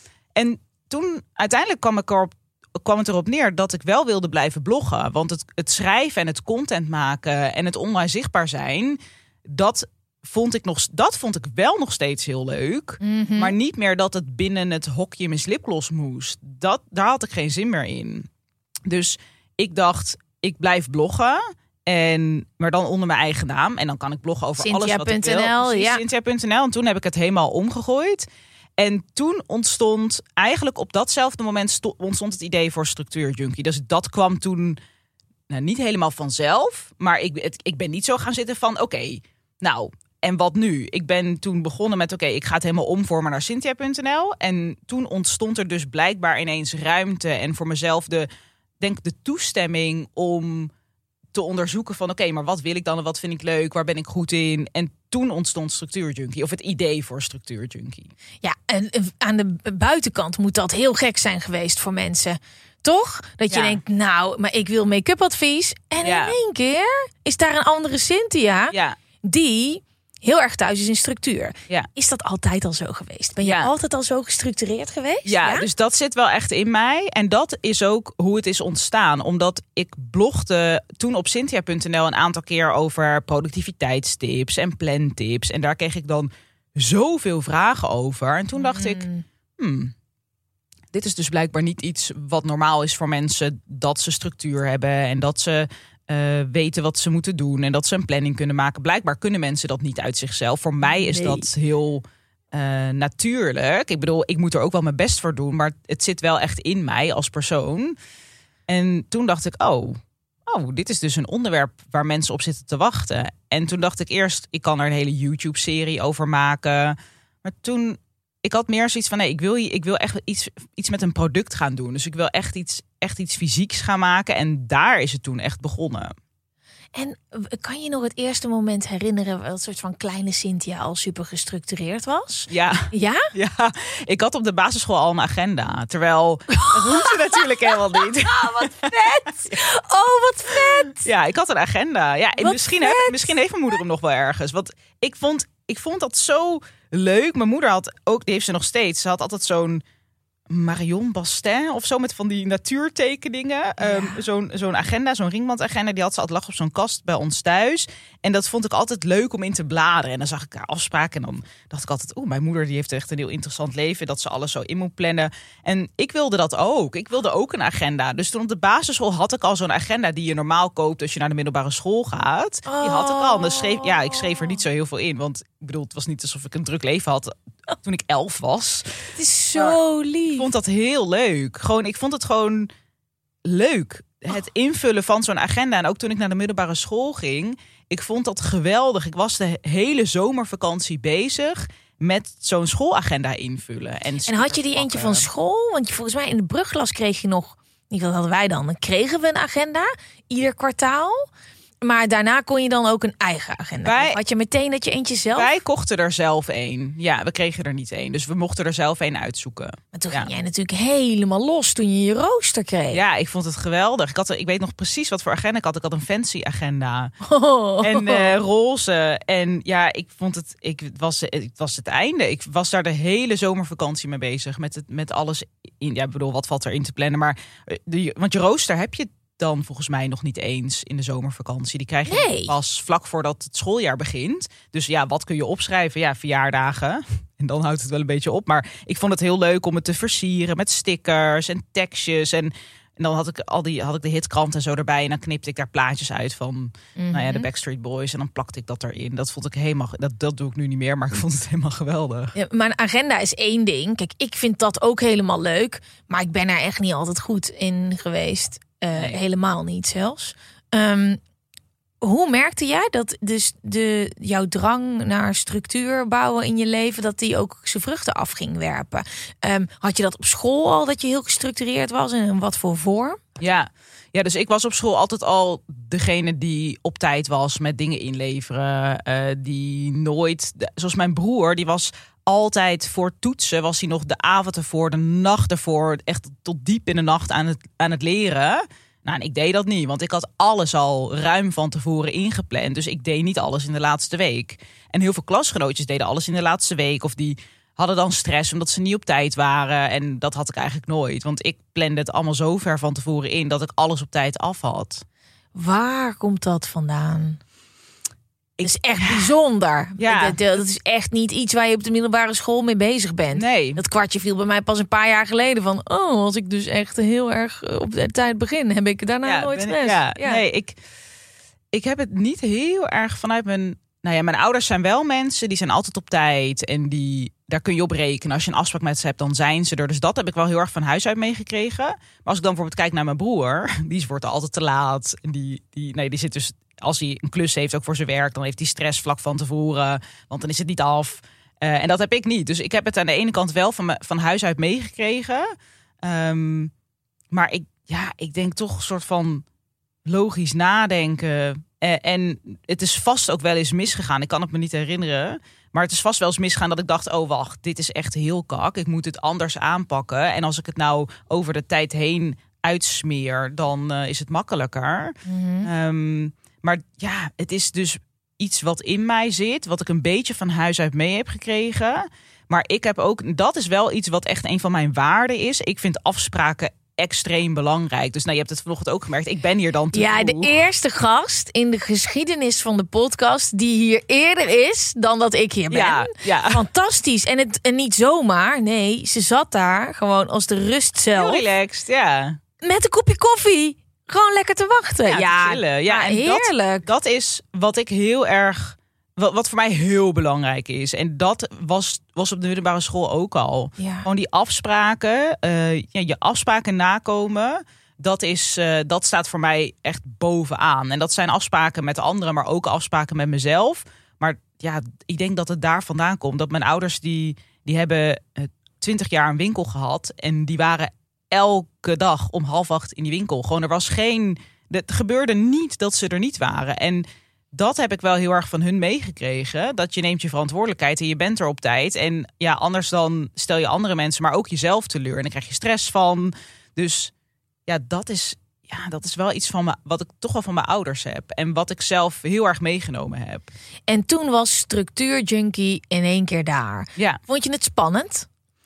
En toen uiteindelijk kwam, ik erop, kwam het erop neer dat ik wel wilde blijven bloggen. Want het, het schrijven en het content maken en het online zichtbaar zijn, dat vond ik, nog, dat vond ik wel nog steeds heel leuk. Mm-hmm. Maar niet meer dat het binnen het hokje Miss Lipgloss moest. Dat, daar had ik geen zin meer in. Dus ik dacht, ik blijf bloggen. En, maar dan onder mijn eigen naam. En dan kan ik bloggen over Cynthia. alles wat ik wil. Precies, ja. Cynthia punt n l. En toen heb ik het helemaal omgegooid. En toen ontstond eigenlijk op datzelfde moment sto- ontstond het idee voor Structuur Junkie. Dus dat kwam toen nou, niet helemaal vanzelf. Maar ik, het, ik ben niet zo gaan zitten van oké, okay, nou, en wat nu? Ik ben toen begonnen met oké, okay, ik ga het helemaal omvormen naar Cynthia punt n l. En toen ontstond er dus blijkbaar ineens ruimte en voor mezelf de, denk de toestemming om te onderzoeken van oké, okay, maar wat wil ik dan en wat vind ik leuk? Waar ben ik goed in? En toen ontstond Structuur Junkie of het idee voor Structuur Junkie. Ja, en aan de buitenkant moet dat heel gek zijn geweest voor mensen. Toch? Dat je ja. denkt, nou, maar ik wil make-up advies. En ja. in één keer is daar een andere Cynthia ja. die heel erg thuis is in structuur. Ja. Is dat altijd al zo geweest? Ben je ja. altijd al zo gestructureerd geweest? Ja, ja, dus dat zit wel echt in mij. En dat is ook hoe het is ontstaan. Omdat ik blogde toen op Cynthia punt n l een aantal keer over productiviteitstips en plantips. En daar kreeg ik dan zoveel vragen over. En toen dacht mm. ik, hmm, dit is dus blijkbaar niet iets wat normaal is voor mensen. Dat ze structuur hebben en dat ze Uh, weten wat ze moeten doen en dat ze een planning kunnen maken. Blijkbaar kunnen mensen dat niet uit zichzelf. Voor mij is nee. dat heel uh, natuurlijk. Ik bedoel, ik moet er ook wel mijn best voor doen, maar het zit wel echt in mij als persoon. En toen dacht ik, oh, oh, dit is dus een onderwerp waar mensen op zitten te wachten. En toen dacht ik eerst, ik kan er een hele YouTube-serie over maken. Maar toen, ik had meer zoiets van, nee, ik wil, ik wil echt iets, iets met een product gaan doen. Dus ik wil echt iets, echt iets fysieks gaan maken. En daar is het toen echt begonnen. En kan je nog het eerste moment herinneren wat soort van kleine Cynthia al super gestructureerd was? Ja. Ja? Ja, ik had op de basisschool al een agenda. Terwijl, dat hoefde natuurlijk helemaal niet. Oh, wat vet! Oh, wat vet! Ja, ik had een agenda. Ja, en misschien, heb, misschien heeft mijn moeder hem nog wel ergens. Want ik vond, ik vond dat zo leuk. Mijn moeder had ook, die heeft ze nog steeds. Ze had altijd zo'n Marion Bastin of zo met van die natuurtekeningen. Ja. Um, zo'n, zo'n agenda, zo'n ringbandagenda. Die had ze altijd lag op zo'n kast bij ons thuis. En dat vond ik altijd leuk om in te bladeren. En dan zag ik haar afspraken. En dan dacht ik altijd, oeh, mijn moeder die heeft echt een heel interessant leven. Dat ze alles zo in moet plannen. En ik wilde dat ook. Ik wilde ook een agenda. Dus toen op de basisschool had ik al zo'n agenda die je normaal koopt als je naar de middelbare school gaat. Oh. Die had ik al. En dan schreef, ja, ik schreef er niet zo heel veel in. Want ik bedoel, het was niet alsof ik een druk leven had toen ik elf was. Het is zo maar lief. Ik vond dat heel leuk. Gewoon, ik vond het gewoon leuk. Het invullen van zo'n agenda. En ook toen ik naar de middelbare school ging. Ik vond dat geweldig. Ik was de hele zomervakantie bezig met zo'n schoolagenda invullen. En, en had je die eentje van school? Want volgens mij in de brugklas kreeg je nog, niet wat hadden wij dan? Dan kregen we een agenda, ieder kwartaal. Maar daarna kon je dan ook een eigen agenda. Wij, had je meteen dat je eentje zelf? Wij kochten er zelf één. Ja, we kregen er niet één. Dus we mochten er zelf één uitzoeken. Maar toen ja. ging jij natuurlijk helemaal los toen je je rooster kreeg. Ja, ik vond het geweldig. Ik, had er, ik weet nog precies wat voor agenda ik had. Ik had een fancy agenda. Oh. En uh, roze. En ja, ik vond het, ik, het, was, het was het einde. Ik was daar de hele zomervakantie mee bezig. Met, het, met alles. In, ja, ik bedoel, wat valt erin te plannen? Maar de, want je rooster heb je dan volgens mij nog niet eens in de zomervakantie. Die krijg je nee. pas vlak voordat het schooljaar begint. Dus ja, wat kun je opschrijven? Ja, verjaardagen. En dan houdt het wel een beetje op. Maar ik vond het heel leuk om het te versieren met stickers en tekstjes. En, en dan had ik al die had ik de hitkrant en zo erbij. En dan knipte ik daar plaatjes uit van mm-hmm. nou ja, de Backstreet Boys. En dan plakte ik dat erin. Dat vond ik helemaal. Dat, dat doe ik nu niet meer, maar ik vond het helemaal geweldig. Ja, maar een agenda is één ding. Kijk, ik vind dat ook helemaal leuk. Maar ik ben er echt niet altijd goed in geweest. Uh, nee. Helemaal niet zelfs. Um, hoe merkte jij dat dus de, jouw drang naar structuur bouwen in je leven, dat die ook zijn vruchten af ging werpen? Um, had je dat op school al, dat je heel gestructureerd was en in wat voor vorm? Ja. ja, dus ik was op school altijd al degene die op tijd was met dingen inleveren. Uh, die nooit, zoals mijn broer, die was altijd voor toetsen, was hij nog de avond ervoor, de nacht ervoor, echt tot diep in de nacht aan het, aan het leren. Nou, en ik deed dat niet, want ik had alles al ruim van tevoren ingepland. Dus ik deed niet alles in de laatste week. En heel veel klasgenootjes deden alles in de laatste week. Of die hadden dan stress omdat ze niet op tijd waren. En dat had ik eigenlijk nooit. Want ik plande het allemaal zo ver van tevoren in dat ik alles op tijd af had. Waar komt dat vandaan? Dat is echt bijzonder. Ja. Dat, dat is echt niet iets waar je op de middelbare school mee bezig bent. Nee. Dat kwartje viel bij mij pas een paar jaar geleden van, oh, als ik dus echt heel erg op de tijd begin, heb ik daarna ja, nooit ben stress. Ik, ja. Ja. Nee, ik, ik heb het niet heel erg vanuit mijn... Nou ja, mijn ouders zijn wel mensen, die zijn altijd op tijd. En die, daar kun je op rekenen. Als je een afspraak met ze hebt, dan zijn ze er. Dus dat heb ik wel heel erg van huis uit meegekregen. Maar als ik dan bijvoorbeeld kijk naar mijn broer, die wordt altijd te laat. En die, die, nee, die zit dus, als hij een klus heeft, ook voor zijn werk, dan heeft hij stress vlak van tevoren. Want dan is het niet af. Uh, en dat heb ik niet. Dus ik heb het aan de ene kant wel van, me, van huis uit meegekregen. Um, maar ik, ja, ik denk toch een soort van logisch nadenken. Uh, en het is vast ook wel eens misgegaan. Ik kan het me niet herinneren. Maar het is vast wel eens misgegaan dat ik dacht, oh wacht, dit is echt heel kak. Ik moet het anders aanpakken. En als ik het nou over de tijd heen uitsmeer, dan uh, is het makkelijker. Mm-hmm. Um, maar ja, het is dus iets wat in mij zit, wat ik een beetje van huis uit mee heb gekregen. Maar ik heb ook, dat is wel iets wat echt een van mijn waarden is. Ik vind afspraken extreem belangrijk. Dus nou, je hebt het vanochtend ook gemerkt. Ik ben hier dan te Ja, vroeg. de eerste gast in de geschiedenis van de podcast die hier eerder is dan dat ik hier ben. Ja, ja. Fantastisch. En, het, en niet zomaar. Nee, ze zat daar gewoon als de rust zelf. Heel relaxed, ja. Met een kopje koffie. Gewoon lekker te wachten. Ja, ja, te chillen. Ja, en heerlijk. Dat, dat is wat ik heel erg... Wat, wat voor mij heel belangrijk is. En dat was, was op de middelbare school ook al. Ja. Gewoon die afspraken. Uh, ja, je afspraken nakomen. Dat, is, uh, dat staat voor mij echt bovenaan. En dat zijn afspraken met anderen, maar ook afspraken met mezelf. Maar ja, ik denk dat het daar vandaan komt. Dat mijn ouders, die, die hebben twintig jaar een winkel gehad. En die waren elke dag om half acht in die winkel. Gewoon, er was geen... Het gebeurde niet dat ze er niet waren. En dat heb ik wel heel erg van hun meegekregen. Dat je neemt je verantwoordelijkheid en je bent er op tijd. En ja, anders dan stel je andere mensen, maar ook jezelf teleur. En dan krijg je stress van. Dus ja, dat is, ja, dat is wel iets van me, wat ik toch wel van mijn ouders heb. En wat ik zelf heel erg meegenomen heb. En toen was structuurjunkie in één keer daar. Ja. Vond je het spannend?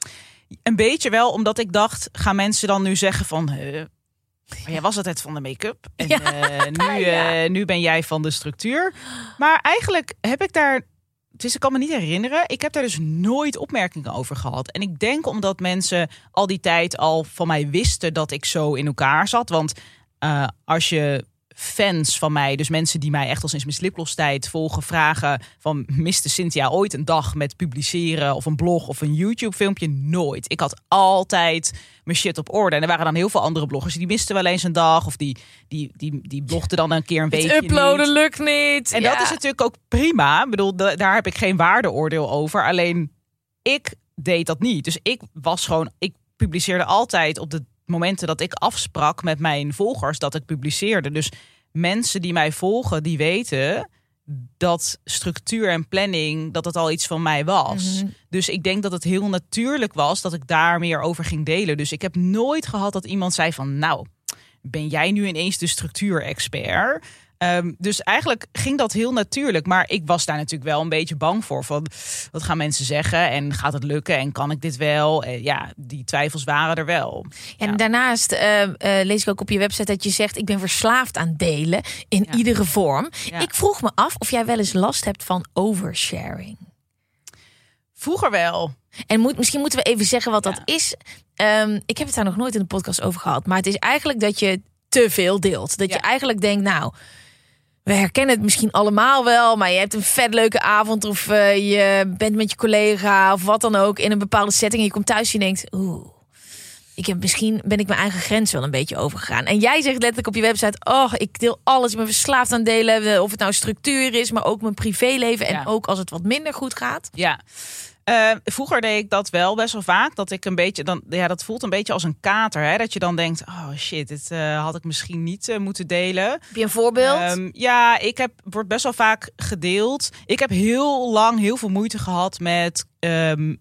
Een beetje wel, omdat ik dacht, gaan mensen dan nu zeggen van... Uh, Maar jij was altijd van de make-up. En ja, uh, nu, uh, ja. nu ben jij van de structuur. Maar eigenlijk heb ik daar... Dus ik kan me niet herinneren. Ik heb daar dus nooit opmerkingen over gehad. En ik denk omdat mensen al die tijd al van mij wisten dat ik zo in elkaar zat. Want uh, als je fans van mij, dus mensen die mij echt al sinds mijn sliplostijd volgen, vragen van, miste Cynthia ooit een dag met publiceren of een blog of een YouTube filmpje? Nooit. Ik had altijd mijn shit op orde. En er waren dan heel veel andere bloggers die misten wel eens een dag of die, die, die, die blogden dan een keer een weekje Het uploaden niet. lukt niet. En ja. dat is natuurlijk ook prima. Ik bedoel, daar heb ik geen waardeoordeel over. Alleen ik deed dat niet. Dus ik was gewoon, ik publiceerde altijd op de momenten dat ik afsprak met mijn volgers dat ik publiceerde. Dus mensen die mij volgen, die weten dat structuur en planning, dat het al iets van mij was. Mm-hmm. Dus ik denk dat het heel natuurlijk was dat ik daar meer over ging delen. Dus ik heb nooit gehad dat iemand zei van, nou, ben jij nu ineens de structuurexpert? Um, dus eigenlijk ging dat heel natuurlijk. Maar ik was daar natuurlijk wel een beetje bang voor. Van, wat gaan mensen zeggen? En gaat het lukken? En kan ik dit wel? En ja, die twijfels waren er wel. Ja, en ja. daarnaast uh, uh, lees ik ook op je website dat je zegt, ik ben verslaafd aan delen in ja. iedere vorm. Ja. Ik vroeg me af of jij wel eens last hebt van oversharing. Vroeger wel. En moet, misschien moeten we even zeggen wat ja. dat is. Um, ik heb het daar nog nooit in de podcast over gehad. Maar het is eigenlijk dat je te veel deelt. Dat ja. je eigenlijk denkt, nou, we herkennen het misschien allemaal wel, maar je hebt een vet leuke avond of uh, je bent met je collega of wat dan ook in een bepaalde setting en je komt thuis en je denkt, oeh, Ik heb misschien ben ik mijn eigen grens wel een beetje overgegaan. En jij zegt letterlijk op je website, oh, ik deel alles. Ik ben verslaafd aan delen. Of het nou structuur is, maar ook mijn privéleven. En Ja. ook als het wat minder goed gaat. Ja. Uh, vroeger deed ik dat wel best wel vaak. Dat ik een beetje dan, ja, dat voelt een beetje als een kater. Hè? Dat je dan denkt, oh shit, dit uh, had ik misschien niet uh, moeten delen. Heb je een voorbeeld? Um, ja, ik heb wordt best wel vaak gedeeld. Ik heb heel lang heel veel moeite gehad met um,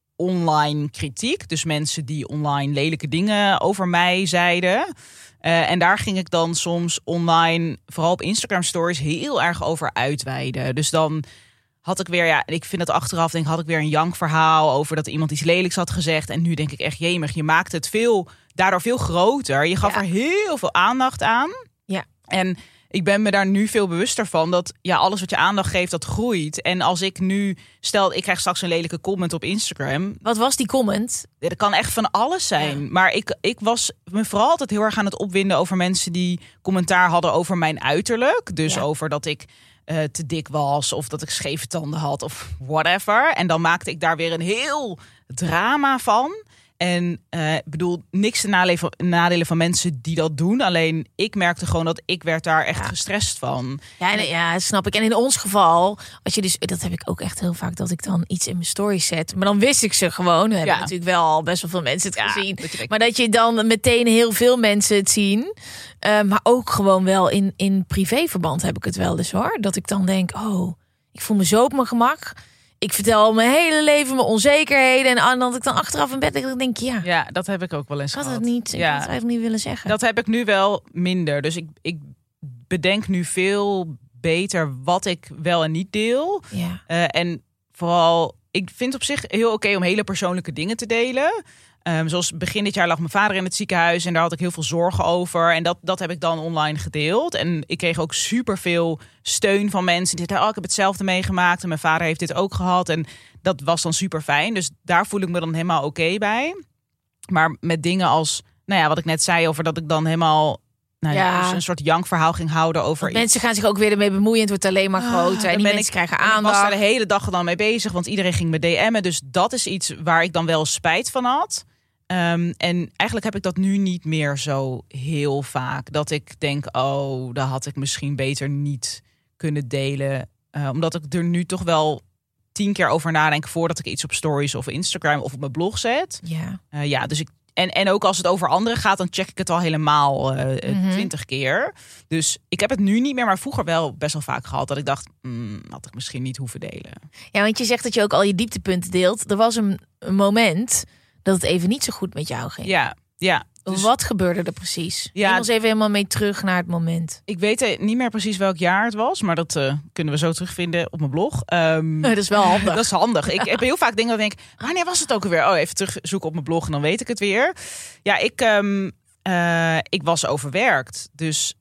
online kritiek. Dus mensen die online lelijke dingen over mij zeiden. Uh, en daar ging ik dan soms online, vooral op Instagram stories, heel erg over uitweiden. Dus dan had ik weer, ja, ik vind het achteraf, denk had ik weer een jankverhaal over dat iemand iets lelijks had gezegd. En nu denk ik echt, jemig, je maakt het veel, daardoor veel groter. Je gaf Ja. er heel veel aandacht aan. Ja. En ik ben me daar nu veel bewuster van dat ja, alles wat je aandacht geeft, dat groeit. En als ik nu, stel ik krijg straks een lelijke comment op Instagram. Wat was die comment? Dat kan echt van alles zijn. Ja. Maar ik, ik was me vooral altijd heel erg aan het opwinden over mensen die commentaar hadden over mijn uiterlijk. Dus Ja. over dat ik uh, te dik was of dat ik scheve tanden had of whatever. En dan maakte ik daar weer een heel drama van. En uh, ik bedoel, niks te nadelen, nadelen van mensen die dat doen. Alleen ik merkte gewoon dat ik werd daar echt Ja. gestrest van. Ja, nee, ja, snap ik. En in ons geval, als je dus, dat heb ik ook echt heel vaak, dat ik dan iets in mijn story zet. Maar dan wist ik ze gewoon. Dan hebben Ja. natuurlijk wel al best wel veel mensen het Ja, gezien. dat je denkt, Maar dat je dan meteen heel veel mensen het zien. Uh, maar ook gewoon wel in, in privéverband heb ik het wel eens hoor. Dat ik dan denk, oh, ik voel me zo op mijn gemak. Ik vertel mijn hele leven mijn onzekerheden. En dan dat ik dan achteraf in bed denk, dan denk ik, ja, Ja, dat heb ik ook wel eens ik had gehad. het niet. Ik Ja. had het eigenlijk niet willen zeggen. Dat heb ik nu wel minder. Dus ik, ik bedenk nu veel beter wat ik wel en niet deel. Ja. Uh, en vooral, ik vind op zich heel oké om hele persoonlijke dingen te delen. Um, zoals begin dit jaar lag mijn vader in het ziekenhuis en daar had ik heel veel zorgen over. En dat, dat heb ik dan online gedeeld. En ik kreeg ook superveel steun van mensen die zeiden, oh, ik heb hetzelfde meegemaakt en mijn vader heeft dit ook gehad. En dat was dan super fijn. Dus daar voel ik me dan helemaal oké bij. Maar met dingen als, nou ja, wat ik net zei over dat ik dan helemaal, nou ja, Ja. dus een soort jankverhaal ging houden over Want mensen gaan zich ook weer ermee bemoeien. Het wordt alleen maar groter. dan en die ben mensen ik- krijgen En ik was aandacht. daar de hele dag dan mee bezig, want iedereen ging me D M'en. Dus dat is iets waar ik dan wel spijt van had. Um, en eigenlijk heb ik dat nu niet meer zo heel vaak. Dat ik denk, oh, dat had ik misschien beter niet kunnen delen. Uh, omdat ik er nu toch wel tien keer over nadenk voordat ik iets op stories of Instagram of op mijn blog zet. Ja. Uh, ja, dus ik en, en ook als het over anderen gaat, dan check ik het al helemaal twintig uh, keer. Dus ik heb het nu niet meer, maar vroeger wel best wel vaak gehad dat ik dacht, mm, had ik misschien niet hoeven delen. Ja, want je zegt dat je ook al je dieptepunten deelt. Er was een, een moment dat het even niet zo goed met jou ging. Ja, ja. Dus Wat gebeurde er precies? Ja, Neem ons even helemaal mee terug naar het moment. ik weet niet meer precies welk jaar het was, maar dat uh, kunnen we zo terugvinden op mijn blog. Um, Dat is wel handig. Dat is handig. Ik heb heel vaak dingen dat ik denk, wanneer was het ook alweer? Oh, even terugzoeken op mijn blog en dan weet ik het weer. Ja, ik, um, uh, ik was overwerkt. Dus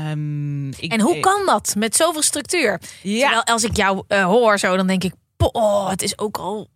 um, ik, En hoe kan dat met zoveel structuur? Ja. Terwijl als ik jou uh, hoor zo, dan denk ik, oh, het is ook al,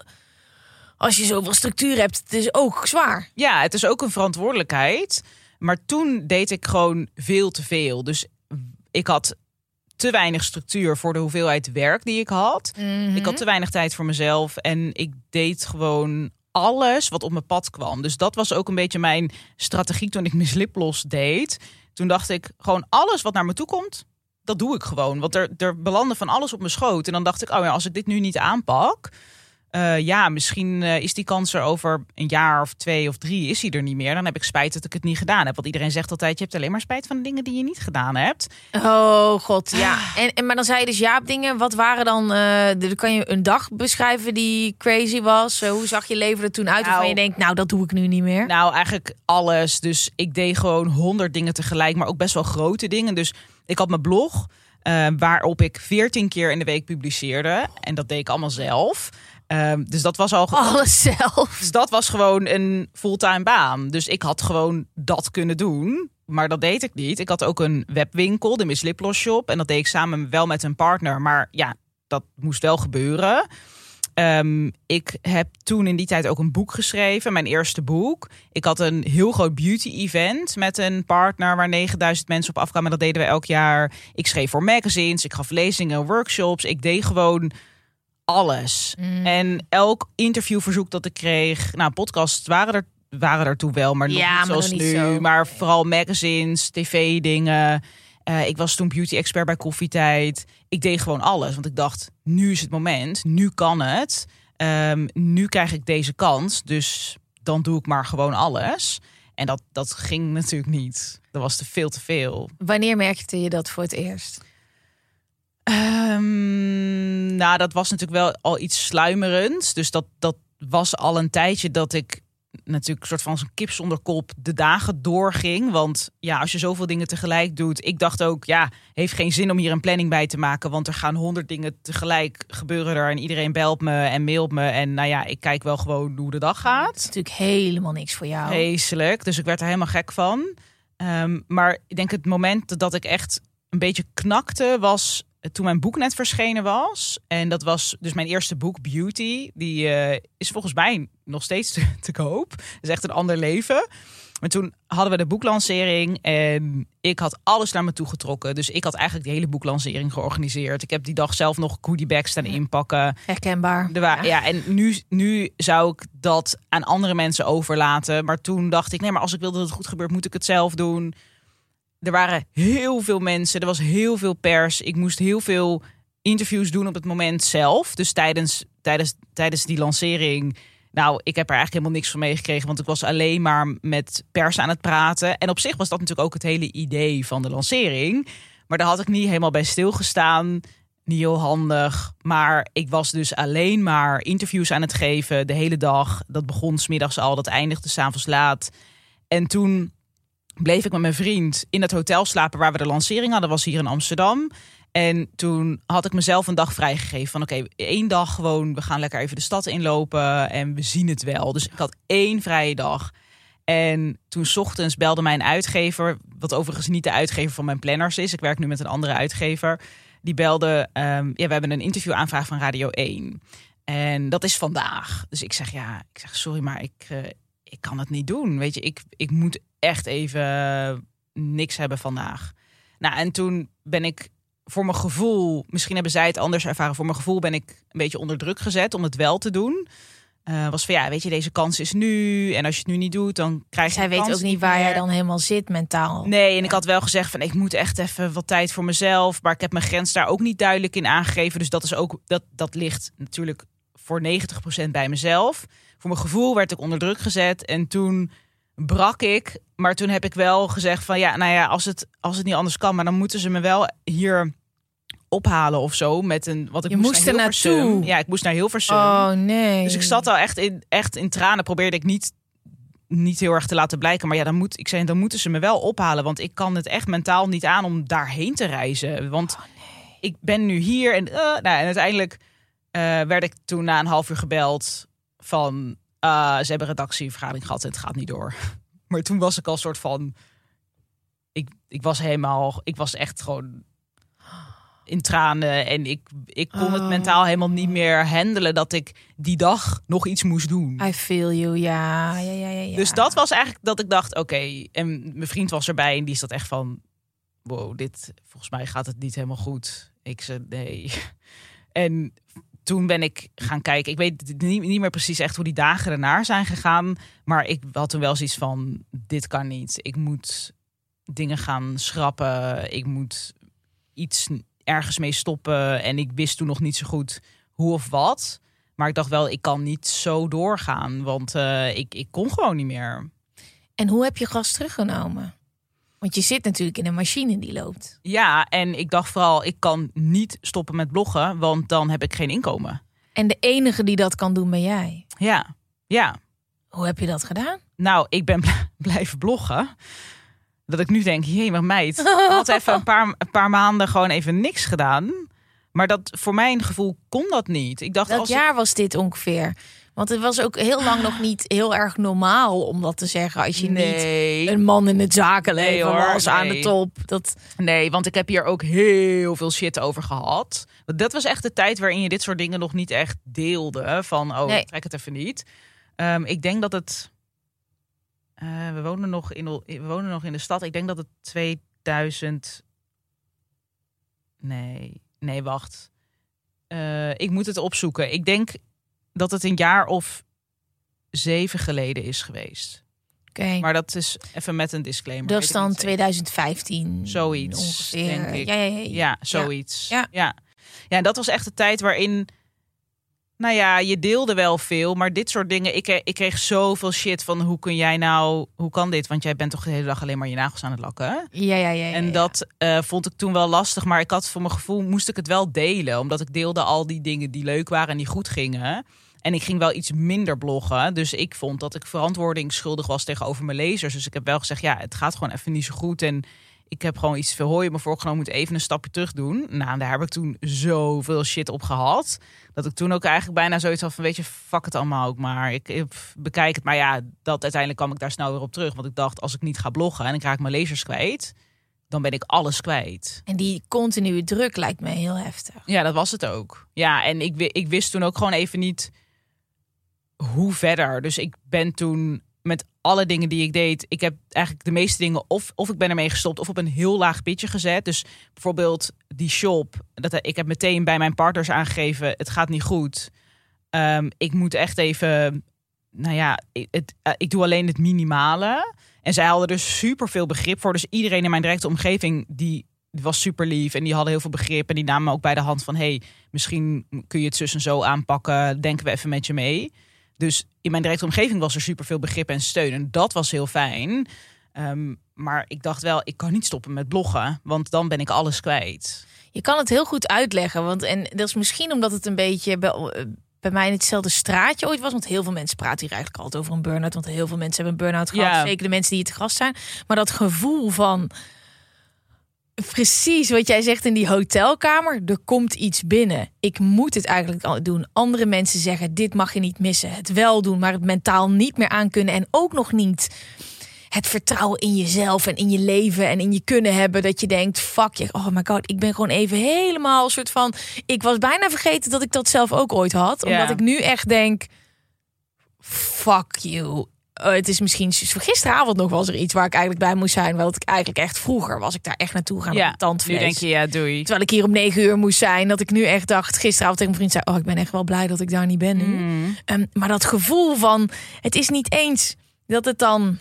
als je zoveel structuur hebt, het is ook zwaar. Ja, het is ook een verantwoordelijkheid. Maar toen deed ik gewoon veel te veel. Dus ik had te weinig structuur voor de hoeveelheid werk die ik had. Mm-hmm. Ik had te weinig tijd voor mezelf. En ik deed gewoon alles wat op mijn pad kwam. Dus dat was ook een beetje mijn strategie toen ik Miss Lipgloss deed. Toen dacht ik, gewoon alles wat naar me toe komt, dat doe ik gewoon. Want er, er belandde van alles op mijn schoot. En dan dacht ik, oh ja, als ik dit nu niet aanpak, Uh, ja, misschien uh, is die kans er over een jaar of twee of drie is hij er niet meer. Dan heb ik spijt dat ik het niet gedaan heb. Want iedereen zegt altijd, je hebt alleen maar spijt van de dingen die je niet gedaan hebt. Oh god, ja. En, en, maar dan zei je dus ja op dingen. Wat waren dan, uh, dan kan je een dag beschrijven die crazy was? Uh, hoe zag je leven er toen uit? Nou, waarvan je denkt, nou dat doe ik nu niet meer. Nou, eigenlijk alles. Dus ik deed gewoon honderd dingen tegelijk, maar ook best wel grote dingen. Dus ik had mijn blog, uh, waarop ik veertien keer in de week publiceerde. En dat deed ik allemaal zelf. Um, dus dat was al ge- Alles zelf. Dus dat was gewoon een fulltime baan. Dus ik had gewoon dat kunnen doen. Maar dat deed ik niet. Ik had ook een webwinkel, de Miss Lipgloss Shop. En dat deed ik samen wel met een partner. Maar ja, dat moest wel gebeuren. Um, ik heb toen in die tijd ook een boek geschreven. Mijn eerste boek. Ik had een heel groot beauty event met een partner waar negenduizend mensen op afkwamen. Dat deden we elk jaar. Ik schreef voor magazines. Ik gaf lezingen, workshops. Ik deed gewoon alles. Mm. En elk interviewverzoek dat ik kreeg, nou, podcasts waren er waren er toen wel, maar nog Ja, niet maar zoals nog niet nu. zo. Maar vooral magazines, tv-dingen. Uh, ik was toen beauty-expert bij Koffietijd. Ik deed gewoon alles, want ik dacht, nu is het moment. Nu kan het. Um, nu krijg ik deze kans, dus dan doe ik maar gewoon alles. En dat, dat ging natuurlijk niet. Dat was te veel te veel. Wanneer merkte je dat voor het eerst? Um, nou, dat was natuurlijk wel al iets sluimerends. Dus dat, dat was al een tijdje dat ik natuurlijk een soort van zo'n kip zonder kop de dagen doorging. Want ja, als je zoveel dingen tegelijk doet. Ik dacht ook, ja, heeft geen zin om hier een planning bij te maken. Want er gaan honderd dingen tegelijk gebeuren er. En iedereen belt me en mailt me. En nou ja, ik kijk wel gewoon hoe de dag gaat. Dat is natuurlijk helemaal niks voor jou. Vreselijk. Dus ik werd er helemaal gek van. Um, maar ik denk het moment dat ik echt een beetje knakte was toen mijn boek net verschenen was. En dat was dus mijn eerste boek, Beauty. Die uh, is volgens mij nog steeds te, te koop. Dat is echt een ander leven. Maar toen hadden we de boeklancering en ik had alles naar me toe getrokken. Dus ik had eigenlijk de hele boeklancering georganiseerd. Ik heb die dag zelf nog goodiebags staan inpakken. Herkenbaar. De wa- ja. ja, en nu, nu zou ik dat aan andere mensen overlaten. Maar toen dacht ik, nee, maar als ik wil dat het goed gebeurt, moet ik het zelf doen. Er waren heel veel mensen, er was heel veel pers. Ik moest heel veel interviews doen op het moment zelf. Dus tijdens, tijdens, tijdens die lancering, nou, ik heb er eigenlijk helemaal niks van meegekregen. Want ik was alleen maar met pers aan het praten. En op zich was dat natuurlijk ook het hele idee van de lancering. Maar daar had ik niet helemaal bij stilgestaan. Niet heel handig. Maar ik was dus alleen maar interviews aan het geven de hele dag. Dat begon 's middags al, dat eindigde 's avonds laat. En toen bleef ik met mijn vriend in het hotel slapen waar we de lancering hadden. Dat was hier in Amsterdam. En toen had ik mezelf een dag vrijgegeven. Van oké, okay, één dag gewoon, we gaan lekker even de stad inlopen en we zien het wel. Dus ik had één vrije dag. En toen 's ochtends belde mijn uitgever, wat overigens niet de uitgever van mijn planners is. Ik werk nu met een andere uitgever. Die belde, um, ja, we hebben een interviewaanvraag van Radio één. En dat is vandaag. Dus ik zeg, ja, ik zeg sorry, maar ik, uh, ik kan het niet doen. Weet je, ik, ik moet echt even niks hebben vandaag. Nou, en toen ben ik voor mijn gevoel, misschien hebben zij het anders ervaren, voor mijn gevoel ben ik een beetje onder druk gezet om het wel te doen. Uh, was van ja, weet je, deze kans is nu. En als je het nu niet doet, dan krijg je Zij de weet kans ook niet niet waar meer. jij dan helemaal zit mentaal. Nee, en ik had wel gezegd van ik moet echt even wat tijd voor mezelf. Maar ik heb mijn grens daar ook niet duidelijk in aangegeven. Dus dat is ook dat, dat ligt natuurlijk voor negentig procent bij mezelf. Voor mijn gevoel werd ik onder druk gezet. En toen brak ik. Maar toen heb ik wel gezegd van ja, nou ja, als het, als het niet anders kan, maar dan moeten ze me wel hier ophalen of zo. Met een, wat ik Je moest, moest naar er Hilversum. naartoe. Ja, ik moest naar Hilversum. Oh nee. Dus ik zat al echt in, echt in tranen. Probeerde ik niet, niet heel erg te laten blijken. Maar ja, dan, moet, ik zei, dan moeten ze me wel ophalen. Want ik kan het echt mentaal niet aan om daarheen te reizen. Want oh, nee. ik ben nu hier. En, uh, nou, en uiteindelijk uh, werd ik toen na een half uur gebeld van Uh, ze hebben redactievergadering gehad en het gaat niet door. Maar toen was ik al soort van ik, ik was helemaal, ik was echt gewoon in tranen en ik, ik kon oh. het mentaal helemaal niet meer handelen dat ik die dag nog iets moest doen. I feel you, ja. ja, ja, ja, ja. Dus dat was eigenlijk dat ik dacht, oké, okay, en mijn vriend was erbij en die zat echt van, wow, dit, volgens mij gaat het niet helemaal goed. Ik zei, nee. En toen ben ik gaan kijken. Ik weet niet, niet meer precies echt hoe die dagen ernaar zijn gegaan. Maar ik had toen wel zoiets van, dit kan niet. Ik moet dingen gaan schrappen. Ik moet iets ergens mee stoppen. En ik wist toen nog niet zo goed hoe of wat. Maar ik dacht wel, ik kan niet zo doorgaan. Want uh, ik, ik kon gewoon niet meer. En hoe heb je gas teruggenomen? Want je zit natuurlijk in een machine die loopt. Ja, en ik dacht vooral, ik kan niet stoppen met bloggen, want dan heb ik geen inkomen. En de enige die dat kan doen ben jij. Ja, ja. Hoe heb je dat gedaan? Nou, ik ben blijven bloggen. Dat ik nu denk, jee, maar meid, ik had even een paar, een paar maanden gewoon even niks gedaan. Maar dat voor mijn gevoel kon dat niet. Ik dacht, Welk als jaar ik... was dit ongeveer? Want het was ook heel lang nog niet heel erg normaal om dat te zeggen. Als je nee. niet een man in het zakenleven nee, hoor, was nee. aan de top. Dat... Nee, want ik heb hier ook heel veel shit over gehad. Dat was echt de tijd waarin je dit soort dingen nog niet echt deelde. Van, oh, nee. trek het even niet. Um, ik denk dat het... Uh, we, wonen nog in, we wonen nog in de stad. Ik denk dat het tweeduizend... Nee, nee, wacht. Uh, ik moet het opzoeken. Ik denk dat het een jaar of zeven geleden is geweest. Oké. Okay. Maar dat is even met een disclaimer. Dat is dan twintig vijftien. Zoiets, ongeveer. denk ik. Ja, ja, ja. ja zoiets. Ja. Ja. ja, en dat was echt de tijd waarin... Nou ja, je deelde wel veel, maar dit soort dingen... Ik, ik kreeg zoveel shit van hoe kun jij nou... Hoe kan dit? Want jij bent toch de hele dag alleen maar je nagels aan het lakken, hè? Ja, ja, ja. ja en dat uh, vond ik toen wel lastig. Maar ik had voor mijn gevoel, moest ik het wel delen. Omdat ik deelde al die dingen die leuk waren en die goed gingen. En ik ging wel iets minder bloggen. Dus ik vond dat ik verantwoording schuldig was tegenover mijn lezers. Dus ik heb wel gezegd, ja, het gaat gewoon even niet zo goed. En ik heb gewoon iets veel hooi me voorgenomen, moet even een stapje terug doen. Nou, daar heb ik toen zoveel shit op gehad. Dat ik toen ook eigenlijk bijna zoiets had van, weet je, fuck het allemaal ook maar. Ik, ik bekijk het. Maar ja, dat uiteindelijk kwam ik daar snel weer op terug. Want ik dacht, als ik niet ga bloggen en ik raak mijn lezers kwijt, dan ben ik alles kwijt. En die continue druk lijkt me heel heftig. Ja, dat was het ook. Ja, en ik, ik wist toen ook gewoon even niet hoe verder. Dus ik ben toen met alle dingen die ik deed, ik heb eigenlijk de meeste dingen of, of ik ben ermee gestopt of op een heel laag pitje gezet. Dus bijvoorbeeld die shop, dat ik heb meteen bij mijn partners aangegeven, het gaat niet goed. Um, ik moet echt even, nou ja, het, uh, ik doe alleen het minimale. En zij hadden dus super veel begrip voor. Dus iedereen in mijn directe omgeving, die was super lief en die hadden heel veel begrip. En die namen me ook bij de hand van, hey, misschien kun je het zus en zo aanpakken. Denken we even met je mee. Dus in mijn directe omgeving was er superveel begrip en steun. En dat was heel fijn. Um, maar ik dacht wel, ik kan niet stoppen met bloggen. Want dan ben ik alles kwijt. Je kan het heel goed uitleggen. Want, en dat is misschien omdat het een beetje bij, bij mij in hetzelfde straatje ooit was. Want heel veel mensen praten hier eigenlijk altijd over een burn-out. Want heel veel mensen hebben een burn-out gehad. Ja. Zeker de mensen die hier te gast zijn. Maar dat gevoel van... Precies wat jij zegt in die hotelkamer. Er komt iets binnen. Ik moet het eigenlijk al doen. Andere mensen zeggen, dit mag je niet missen. Het wel doen, maar het mentaal niet meer aankunnen. En ook nog niet het vertrouwen in jezelf en in je leven en in je kunnen hebben. Dat je denkt, fuck je. Oh my god, ik ben gewoon even helemaal een soort van... Ik was bijna vergeten dat ik dat zelf ook ooit had. Omdat ja. ik nu echt denk, fuck you. Uh, het is misschien gisteravond nog was er iets waar ik eigenlijk bij moest zijn. Wel dat ik eigenlijk echt vroeger was ik daar echt naartoe gaan. Ja, op tandvlees. Nu denk je, ja, doei. Terwijl ik hier om negen uur moest zijn. Dat ik nu echt dacht, gisteravond tegen mijn vriend zei, oh, ik ben echt wel blij dat ik daar niet ben nu. Mm. Um, maar dat gevoel van, het is niet eens dat het dan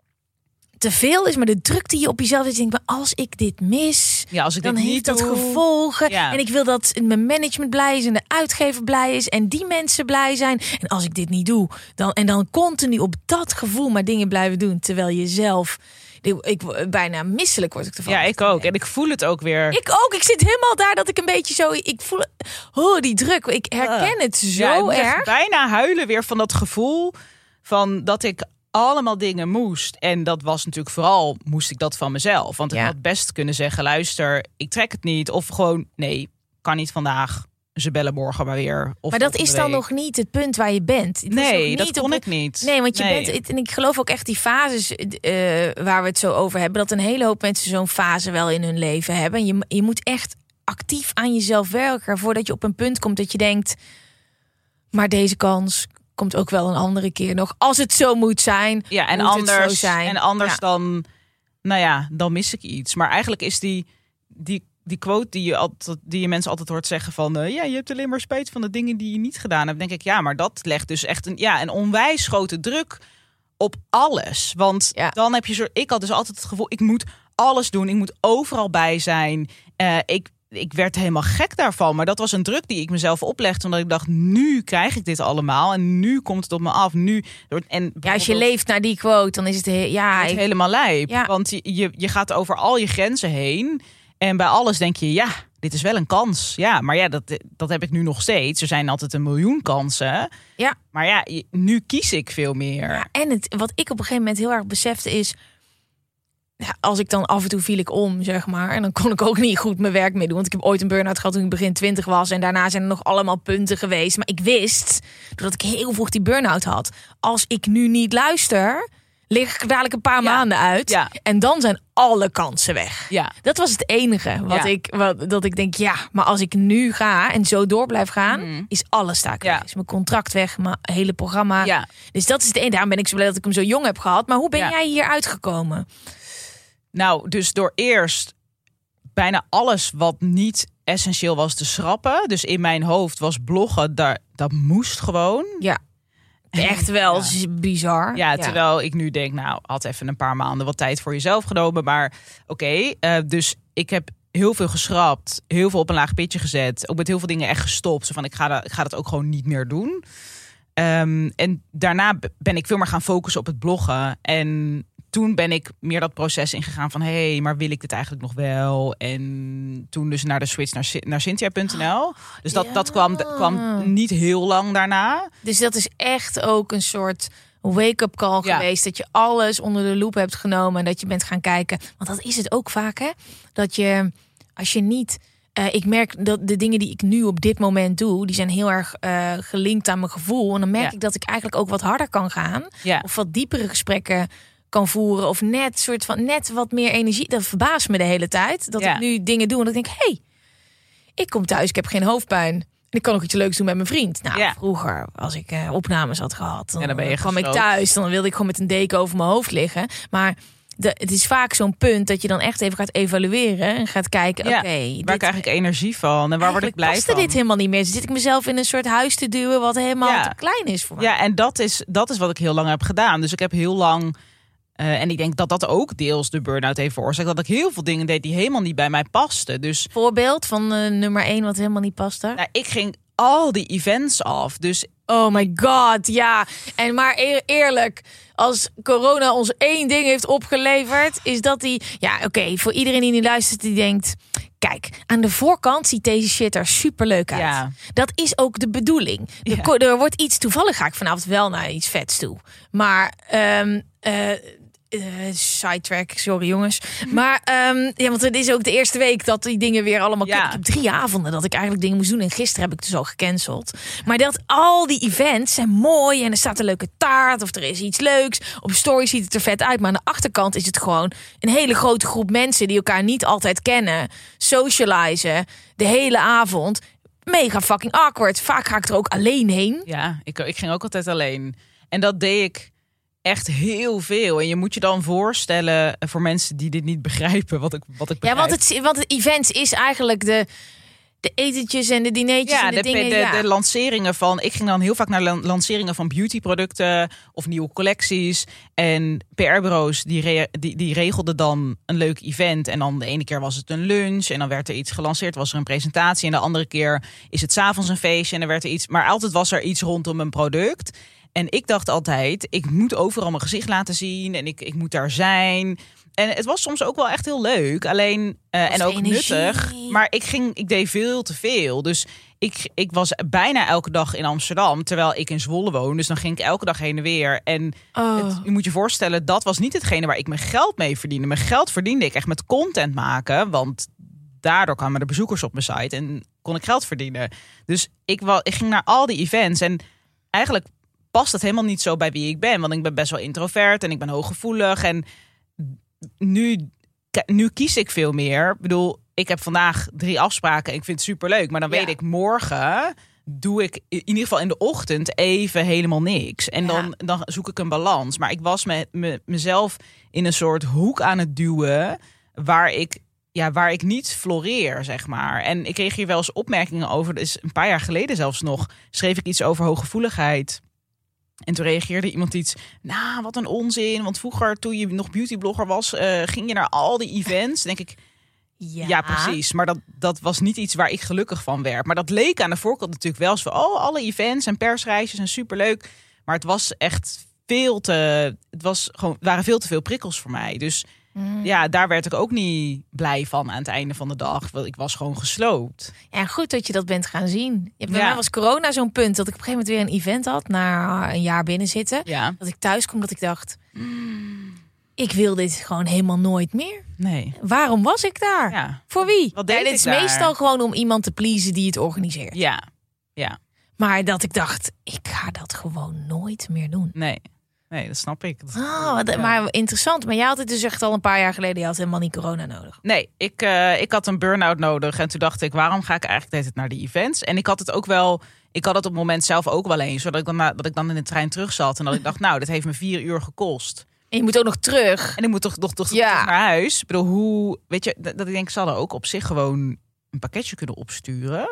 te veel is, maar de druk die je op jezelf is, denk ik, maar als ik dit mis, ja, als ik dan dit heeft niet dat doe, gevolgen. Ja. En ik wil dat mijn management blij is en de uitgever blij is en die mensen blij zijn. En als ik dit niet doe, dan en dan continu op dat gevoel maar dingen blijven doen, terwijl je zelf, ik bijna misselijk word ik ervan. Ja, ik ook. En ik voel het ook weer. Ik ook. Ik zit helemaal daar dat ik een beetje zo, ik voel, oh die druk. Ik herken het zo ja, ik moet erg. echt bijna huilen weer van dat gevoel van dat ik allemaal dingen moest. En dat was natuurlijk vooral, moest ik dat van mezelf. Want ik ja. had best kunnen zeggen, luister, ik trek het niet. Of gewoon, nee, kan niet vandaag. Ze bellen morgen maar weer. Of maar dat is dan week. nog niet het punt waar je bent. Het nee, niet dat kon op, ik niet. Nee, want je nee. bent... En ik geloof ook echt die fases uh, waar we het zo over hebben. Dat een hele hoop mensen zo'n fase wel in hun leven hebben. Je, je moet echt actief aan jezelf werken voordat je op een punt komt dat je denkt, maar deze kans komt ook wel een andere keer nog. Als het zo moet zijn, ja, en moet anders, het zo zijn. En anders ja. dan, nou ja, dan mis ik iets. Maar eigenlijk is die, die, die quote die je, altijd, die je mensen altijd hoort zeggen van, uh, ja, je hebt alleen maar spijt van de dingen die je niet gedaan hebt. Denk ik, ja, maar dat legt dus echt een, ja, een onwijs grote druk op alles. Want ja. dan heb je zo, ik had dus altijd het gevoel, ik moet alles doen, ik moet overal bij zijn. Uh, ik Ik werd helemaal gek daarvan. Maar dat was een druk die ik mezelf oplegde. Omdat ik dacht, nu krijg ik dit allemaal. En nu komt het op me af. Nu, en ja, als je leeft naar die quote, dan is het, he- ja, het ik... helemaal lijp. Ja. Want je, je, je gaat over al je grenzen heen. En bij alles denk je, ja, dit is wel een kans. Ja, maar ja, dat, dat heb ik nu nog steeds. Er zijn altijd een miljoen kansen. Ja. Maar ja, nu kies ik veel meer. Ja, en het, wat ik op een gegeven moment heel erg besefte is, ja, als ik dan af en toe viel ik om, zeg maar. En dan kon ik ook niet goed mijn werk mee doen. Want ik heb ooit een burn-out gehad toen ik begin twintig was. En daarna zijn er nog allemaal punten geweest. Maar ik wist, doordat ik heel vroeg die burn-out had, als ik nu niet luister, lig ik dadelijk een paar ja. maanden uit. Ja. En dan zijn alle kansen weg. Ja. Dat was het enige wat Ja. ik, wat, dat ik denk, ja, maar als ik nu ga en zo door blijf gaan, Mm. is alles staak weg. Ja. Is mijn contract weg, mijn hele programma. Ja. Dus dat is het enige. Daarom ben ik zo blij dat ik hem zo jong heb gehad. Maar hoe ben Ja. jij hier uitgekomen? Nou, dus door eerst bijna alles wat niet essentieel was te schrappen. Dus in mijn hoofd was bloggen, daar, dat moest gewoon. Ja. Echt wel Ja. bizar. Ja, terwijl ik nu denk, nou, had even een paar maanden wat tijd voor jezelf genomen. Maar oké, okay, uh, dus ik heb heel veel geschrapt, heel veel op een laag pitje gezet. Ook met heel veel dingen echt gestopt. Zo van, ik ga dat, ik ga dat ook gewoon niet meer doen. Um, en daarna ben ik veel meer gaan focussen op het bloggen. En toen ben ik meer dat proces ingegaan van... hé, hey, maar wil ik dit eigenlijk nog wel? En toen dus naar de switch naar, naar Cynthia punt n l. Dus dat, ja. dat kwam, kwam niet heel lang daarna. Dus dat is echt ook een soort wake-up call ja. geweest. Dat je alles onder de loep hebt genomen. En dat je bent gaan kijken. Want dat is het ook vaak, hè? Dat je, als je niet... Uh, ik merk dat de dingen die ik nu op dit moment doe... die zijn heel erg uh, gelinkt aan mijn gevoel. En dan merk ja. ik dat ik eigenlijk ook wat harder kan gaan. Ja. Of wat diepere gesprekken kan voeren. Of net, soort van, net wat meer energie. Dat verbaast me de hele tijd. Dat ja. ik nu dingen doe en dat ik denk... hé, hey, ik kom thuis, ik heb geen hoofdpijn. En ik kan ook iets leuks doen met mijn vriend. Nou, ja. vroeger, als ik uh, opnames had gehad... dan, ja, dan ben je kwam ik thuis, dan wilde ik gewoon met een deken over mijn hoofd liggen. Maar... De, het is vaak zo'n punt dat je dan echt even gaat evalueren en gaat kijken, ja, oké, okay, waar krijg ik energie van en waar word ik blij van? Dit helemaal niet meer. Zit ik mezelf in een soort huis te duwen wat helemaal ja. te klein is voor mij? Ja, en dat is dat is wat ik heel lang heb gedaan. Dus ik heb heel lang uh, en ik denk dat dat ook deels de burn-out heeft veroorzaakt, dat ik heel veel dingen deed die helemaal niet bij mij pasten. Dus voorbeeld van uh, nummer één wat helemaal niet paste. Nou, ik ging al die events af, dus oh my god, ja. En maar eer, eerlijk, als corona ons één ding heeft opgeleverd, is dat die... Ja, oké, okay, voor iedereen die nu luistert, die denkt... Kijk, aan de voorkant ziet deze shit er superleuk uit. Ja. Dat is ook de bedoeling. Er, ja. er wordt iets... Toevallig ga ik vanavond wel naar iets vets toe. Maar... Um, uh, Uh, sidetrack, sorry jongens. Maar um, ja, want het is ook de eerste week dat die dingen weer allemaal... Ja. Ik heb drie avonden dat ik eigenlijk dingen moest doen. En gisteren heb ik dus al gecanceld. Maar dat al die events zijn mooi. En er staat een leuke taart of er is iets leuks. Op story ziet het er vet uit. Maar aan de achterkant is het gewoon een hele grote groep mensen... die elkaar niet altijd kennen. Socializen. De hele avond. Mega fucking awkward. Vaak ga ik er ook alleen heen. Ja, ik, ik ging ook altijd alleen. En dat deed ik... echt heel veel. En je moet je dan voorstellen voor mensen die dit niet begrijpen, wat ik, wat ik begrijp. Ja, want het, want het event is eigenlijk de, de etentjes en de dineetjes ja, en de, de dingen. De, ja, de lanceringen van... Ik ging dan heel vaak naar lanceringen van beautyproducten of nieuwe collecties. En P R-bureaus die, re, die, die regelden dan een leuk event. En dan de ene keer was het een lunch en dan werd er iets gelanceerd. Was er een presentatie en de andere keer is het 's avonds een feestje en dan werd er iets... Maar altijd was er iets rondom een product... En ik dacht altijd, ik moet overal mijn gezicht laten zien en ik, ik moet daar zijn. En het was soms ook wel echt heel leuk, alleen uh, en ook energie. Nuttig. Maar ik ging, ik deed veel te veel. Dus ik, ik was bijna elke dag in Amsterdam, terwijl ik in Zwolle woon. Dus dan ging ik elke dag heen en weer. En oh. het, je moet je voorstellen, dat was niet hetgene waar ik mijn geld mee verdiende. Mijn geld verdiende ik echt met content maken, want daardoor kwamen er bezoekers op mijn site en kon ik geld verdienen. Dus ik, wa, ik ging naar al die events en eigenlijk past het helemaal niet zo bij wie ik ben. Want ik ben best wel introvert en ik ben hooggevoelig. En nu, nu kies ik veel meer. Ik bedoel, ik heb vandaag drie afspraken en ik vind het superleuk. Maar dan ja. weet ik, morgen doe ik in ieder geval in de ochtend even helemaal niks. En dan, ja. dan zoek ik een balans. Maar ik was me, me, mezelf in een soort hoek aan het duwen waar ik... Ja, waar ik niet floreer, zeg maar. En ik kreeg hier wel eens opmerkingen over. Dus een paar jaar geleden zelfs nog schreef ik iets over hooggevoeligheid. En toen reageerde iemand iets, nou, wat een onzin. Want vroeger, toen je nog beautyblogger was, uh, ging je naar al die events. Dan denk ik, ja, ja precies. Maar dat, dat was niet iets waar ik gelukkig van werd. Maar dat leek aan de voorkant natuurlijk wel eens van, oh, alle events en persreisjes en superleuk. Maar het was echt veel te, het was gewoon, waren veel te veel prikkels voor mij. Dus mm. ja, daar werd ik ook niet blij van aan het einde van de dag. Want ik was gewoon gesloopt. Ja, goed dat je dat bent gaan zien. Bij ja. mij was corona zo'n punt dat ik op een gegeven moment weer een event had. Na een jaar binnen zitten. Ja. Dat ik thuis kwam dat ik dacht, mm, ik wil dit gewoon helemaal nooit meer. Nee. Waarom was ik daar? Ja. Voor wie? Wat deed ja, dit is daar? meestal gewoon om iemand te pleasen die het organiseert. Ja, ja. Maar dat ik dacht, ik ga dat gewoon nooit meer doen. Nee. Nee, dat snap ik. Dat oh, wat, ja. Maar interessant. Maar jij had het dus echt al een paar jaar geleden. Je had helemaal niet corona nodig. Nee, ik, uh, ik had een burn-out nodig. En toen dacht ik, waarom ga ik eigenlijk steeds naar die events? En ik had het ook wel... Ik had het op het moment zelf ook wel eens. Zodat ik dan, dat ik dan in de trein terug zat. En dat ik dacht, nou, dit heeft me vier uur gekost. En je moet ook nog terug. En ik moet toch, toch, toch ja. terug naar huis. Ik bedoel, hoe... Weet je, dat, dat ik denk, ze hadden ook op zich gewoon een pakketje kunnen opsturen.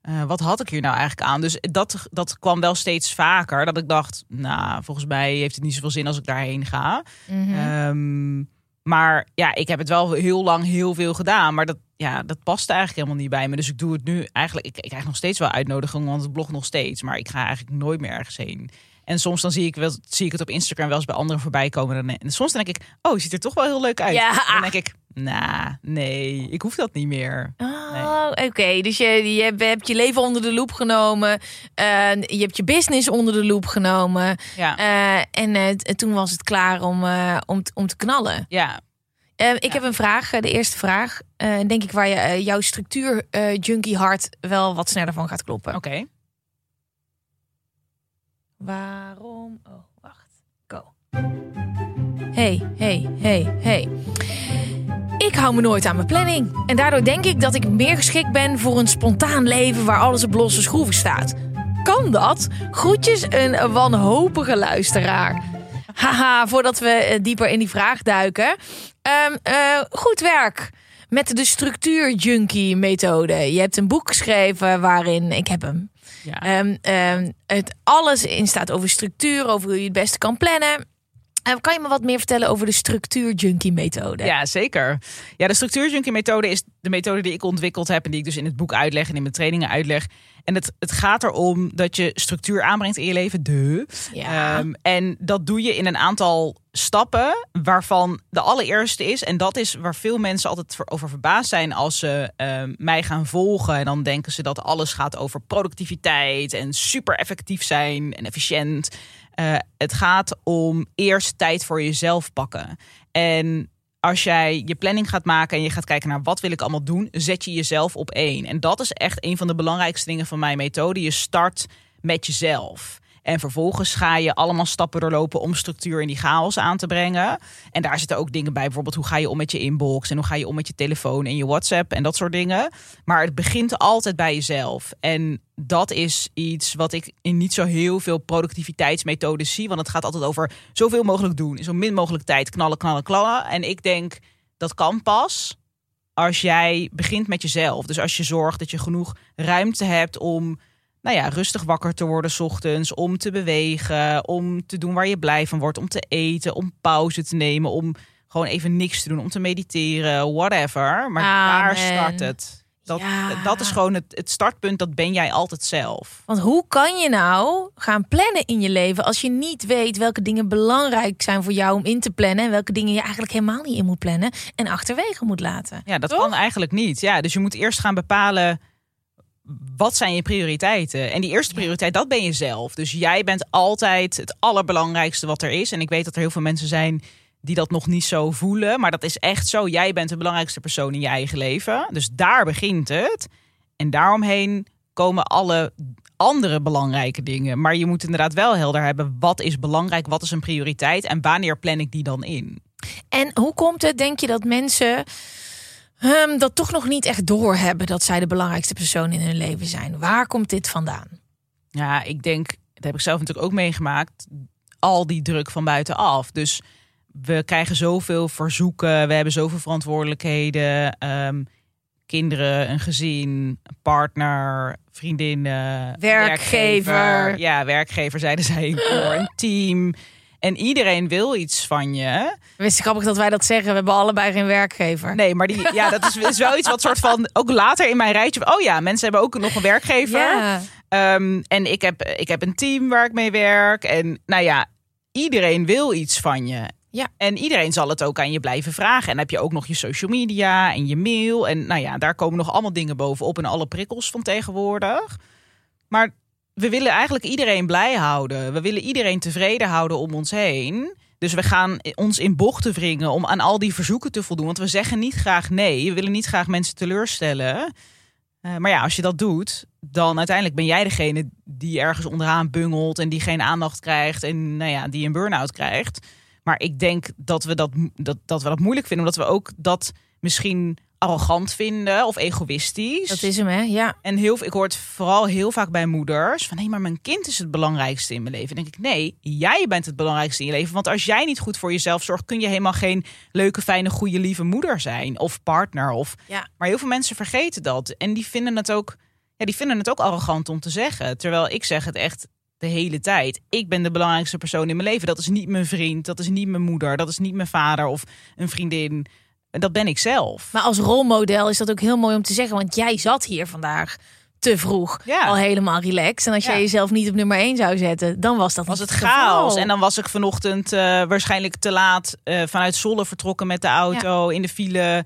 Uh, wat had ik hier nou eigenlijk aan? Dus dat, dat kwam wel steeds vaker. Dat ik dacht, nou, volgens mij heeft het niet zoveel zin als ik daarheen ga. Mm-hmm. Um, maar ja, ik heb het wel heel lang heel veel gedaan. Maar dat, ja, dat past eigenlijk helemaal niet bij me. Dus ik doe het nu eigenlijk... Ik, ik krijg nog steeds wel uitnodigingen, want het blog nog steeds. Maar ik ga eigenlijk nooit meer ergens heen. En soms dan zie ik, wel, zie ik het op Instagram wel eens bij anderen voorbij komen. En soms denk ik, oh, ziet er toch wel heel leuk uit. Ja. En dan denk ik, nou, nee, ik hoef dat niet meer. Oh, nee. oké. Okay. Dus je, je hebt, hebt je leven onder de loep genomen. Uh, je hebt je business onder de loep genomen. Ja. Uh, en uh, t- toen was het klaar om, uh, om, t- om te knallen. Ja. Uh, ik ja. heb een vraag, de eerste vraag. Uh, denk ik waar je, uh, jouw structuur uh, junkie hart wel wat sneller van gaat kloppen. Oké. Okay. Waarom? Oh, wacht. Go. Hey, hey, hey, hey. Ik hou me nooit aan mijn planning. En daardoor denk ik dat ik meer geschikt ben voor een spontaan leven waar alles op losse schroeven staat. Kan dat? Groetjes, een wanhopige luisteraar. Haha, voordat we dieper in die vraag duiken. Um, uh, goed werk met de structuur-junkie methode. Je hebt een boek geschreven waarin, ik heb hem, ja. um, um, het alles in staat over structuur, over hoe je het beste kan plannen. Uh, kan je me wat meer vertellen over de structuur-junkie methode? Ja, zeker. Ja, de structuur-junkie methode is de methode die ik ontwikkeld heb en die ik dus in het boek uitleg en in mijn trainingen uitleg. En het, het gaat erom dat je structuur aanbrengt in je leven. De. Ja. Um, en dat doe je in een aantal stappen, waarvan de allereerste is, en dat is waar veel mensen altijd over verbaasd zijn als ze um, mij gaan volgen. En dan denken ze dat alles gaat over productiviteit en super effectief zijn en efficiënt. Uh, het gaat om eerst tijd voor jezelf pakken. En als jij je planning gaat maken en je gaat kijken naar wat wil ik allemaal doen, zet je jezelf op één. En dat is echt een van de belangrijkste dingen van mijn methode. Je start met jezelf. En vervolgens ga je allemaal stappen doorlopen om structuur in die chaos aan te brengen. En daar zitten ook dingen bij. Bijvoorbeeld hoe ga je om met je inbox en hoe ga je om met je telefoon en je WhatsApp en dat soort dingen. Maar het begint altijd bij jezelf. En dat is iets wat ik in niet zo heel veel productiviteitsmethodes zie. Want het gaat altijd over zoveel mogelijk doen. Zo min mogelijk tijd knallen, knallen, knallen. En ik denk dat kan pas als jij begint met jezelf. Dus als je zorgt dat je genoeg ruimte hebt om nou ja, rustig wakker te worden 's ochtends, om te bewegen, om te doen waar je blij van wordt, om te eten, om pauze te nemen, om gewoon even niks te doen, om te mediteren, whatever. Maar Amen. daar start het. Dat, Ja. dat is gewoon het, het startpunt, dat ben jij altijd zelf. Want hoe kan je nou gaan plannen in je leven als je niet weet welke dingen belangrijk zijn voor jou om in te plannen en welke dingen je eigenlijk helemaal niet in moet plannen en achterwege moet laten? Ja, dat Toch? kan eigenlijk niet. Ja, dus je moet eerst gaan bepalen, wat zijn je prioriteiten? En die eerste prioriteit, dat ben je zelf. Dus jij bent altijd het allerbelangrijkste wat er is. En ik weet dat er heel veel mensen zijn die dat nog niet zo voelen. Maar dat is echt zo. Jij bent de belangrijkste persoon in je eigen leven. Dus daar begint het. En daaromheen komen alle andere belangrijke dingen. Maar je moet inderdaad wel helder hebben, wat is belangrijk, wat is een prioriteit en wanneer plan ik die dan in? En hoe komt het, denk je, dat mensen um, dat toch nog niet echt doorhebben dat zij de belangrijkste persoon in hun leven zijn? Waar komt dit vandaan? Ja, ik denk, dat heb ik zelf natuurlijk ook meegemaakt, al die druk van buitenaf. Dus we krijgen zoveel verzoeken, we hebben zoveel verantwoordelijkheden, um, kinderen, een gezin, een partner, vriendinnen, Werkgever. werkgever. Ja, werkgever zeiden zij, voor een team. En iedereen wil iets van je. Het is grappig dat wij dat zeggen. We hebben allebei geen werkgever. Nee, maar die, ja, dat is, is wel iets wat soort van, ook later in mijn rijtje. Oh ja, mensen hebben ook nog een werkgever. Ja. Um, en ik heb, ik heb een team waar ik mee werk. En nou ja, iedereen wil iets van je. Ja. En iedereen zal het ook aan je blijven vragen. En dan heb je ook nog je social media en je mail. En nou ja, daar komen nog allemaal dingen bovenop. En alle prikkels van tegenwoordig. Maar we willen eigenlijk iedereen blij houden. We willen iedereen tevreden houden om ons heen. Dus we gaan ons in bochten wringen om aan al die verzoeken te voldoen. Want we zeggen niet graag nee. We willen niet graag mensen teleurstellen. Uh, maar ja, als je dat doet, dan uiteindelijk ben jij degene die ergens onderaan bungelt en die geen aandacht krijgt en nou ja, die een burn-out krijgt. Maar ik denk dat we dat, dat, dat we dat moeilijk vinden, omdat we ook dat misschien arrogant vinden of egoïstisch. Dat is hem, hè? Ja. En heel, ik hoor het vooral heel vaak bij moeders van, hé, maar mijn kind is het belangrijkste in mijn leven. Dan denk ik, nee, jij bent het belangrijkste in je leven. Want als jij niet goed voor jezelf zorgt, kun je helemaal geen leuke, fijne, goede, lieve moeder zijn of partner. Of... Ja. Maar heel veel mensen vergeten dat. En die vinden het ook ja, die vinden het ook arrogant om te zeggen. Terwijl ik zeg het echt de hele tijd. Ik ben de belangrijkste persoon in mijn leven. Dat is niet mijn vriend, dat is niet mijn moeder, dat is niet mijn vader of een vriendin. Dat ben ik zelf. Maar als rolmodel is dat ook heel mooi om te zeggen. Want jij zat hier vandaag te vroeg ja. al helemaal relaxed. En als jij ja. jezelf niet op nummer één zou zetten, dan was dat was het geval. chaos. En dan was ik vanochtend uh, waarschijnlijk te laat uh, vanuit Zwolle vertrokken met de auto ja. in de file.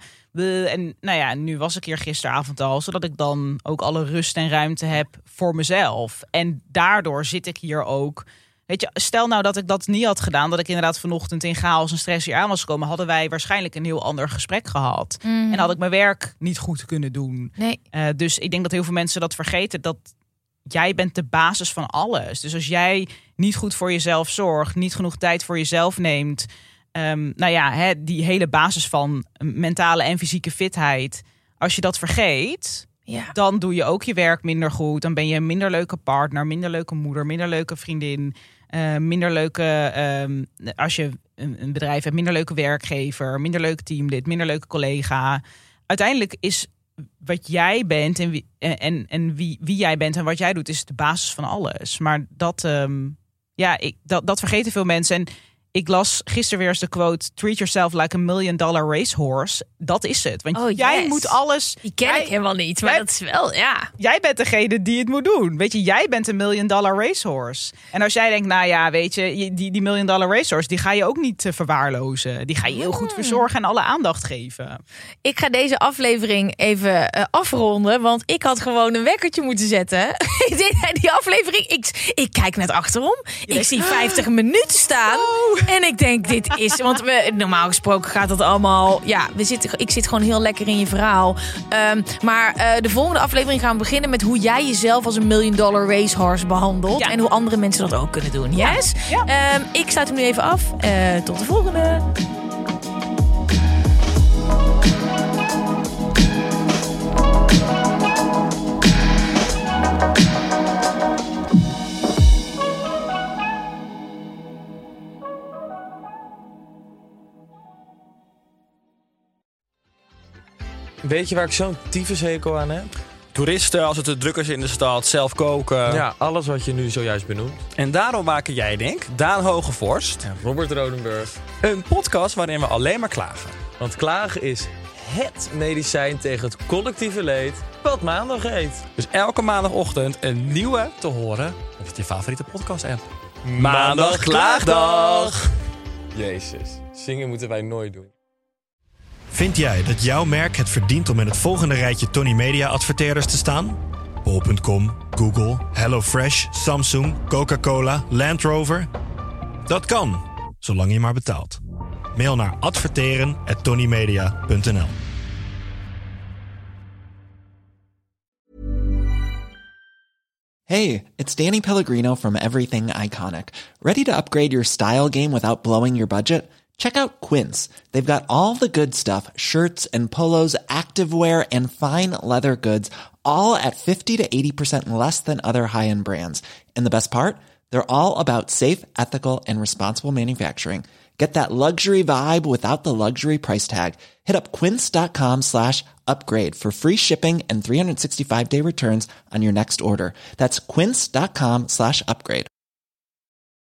En nou ja, nu was ik hier gisteravond al, zodat ik dan ook alle rust en ruimte heb voor mezelf. En daardoor zit ik hier ook. Weet je, stel nou dat ik dat niet had gedaan, dat ik inderdaad vanochtend in chaos en stress hier aan was gekomen, hadden wij waarschijnlijk een heel ander gesprek gehad. Mm. En had ik mijn werk niet goed kunnen doen. Nee. Uh, dus ik denk dat heel veel mensen dat vergeten, dat jij bent de basis van alles. Dus als jij niet goed voor jezelf zorgt, niet genoeg tijd voor jezelf neemt, um, nou ja, hè, die hele basis van mentale en fysieke fitheid, als je dat vergeet, ja. dan doe je ook je werk minder goed. Dan ben je een minder leuke partner, minder leuke moeder, minder leuke vriendin. Uh, minder leuke, um, als je een, een bedrijf hebt, minder leuke werkgever, minder leuke teamlid, minder leuke collega. Uiteindelijk is wat jij bent en wie, en, en wie, wie jij bent en wat jij doet, is de basis van alles. Maar dat, um, ja, ik, dat, dat vergeten veel mensen. En ik las gisteren weer eens de quote: treat yourself like a million dollar racehorse. Dat is het. Want oh, jij yes. moet alles. Die ken jij, ik helemaal niet, maar jij, dat is wel, ja. Jij bent degene die het moet doen. Weet je, jij bent een million dollar racehorse. En als jij denkt, nou ja, weet je, die, die million dollar racehorse, die ga je ook niet uh, verwaarlozen. Die ga je heel goed verzorgen en alle aandacht geven. Ik ga deze aflevering even uh, afronden, want ik had gewoon een wekkertje moeten zetten. Die aflevering, ik, ik kijk net achterom. Je ik denkt, zie vijftig minuten staan. Oh. En ik denk, dit is, want we, normaal gesproken gaat dat allemaal, ja, we zitten, ik zit gewoon heel lekker in je verhaal. Um, maar uh, de volgende aflevering gaan we beginnen met hoe jij jezelf als een million dollar racehorse behandelt. Ja. En hoe andere mensen dat ook kunnen doen. Yes? Ja. Ja. Um, ik sluit hem nu even af. Uh, tot de volgende. Weet je waar ik zo'n tyfushekel aan heb? Toeristen, als het te druk is in de stad, zelf koken. Ja, alles wat je nu zojuist benoemt. En daarom maken jij, denk Daan Hogevorst en Robert Rodenburg een podcast waarin we alleen maar klagen. Want klagen is het medicijn tegen het collectieve leed wat maandag heet. Dus elke maandagochtend een nieuwe te horen op je favoriete podcast-app. Maandag Klaagdag! Jezus, zingen moeten wij nooit doen. Vind jij dat jouw merk het verdient om in het volgende rijtje Tony Media adverteerders te staan? bol punt com, Google, HelloFresh, Samsung, Coca-Cola, Land Rover? Dat kan, zolang je maar betaalt. Mail naar adverteren at tonymedia punt n l. Hey, it's Danny Pellegrino from Everything Iconic. Ready to upgrade your style game without blowing your budget? Check out Quince. They've got all the good stuff, shirts and polos, activewear, and fine leather goods, all at fifty to eighty percent less than other high-end brands. And the best part? They're all about safe, ethical, and responsible manufacturing. Get that luxury vibe without the luxury price tag. Hit up quince.com slash upgrade for free shipping and three sixty-five day returns on your next order. That's quince.com slash upgrade.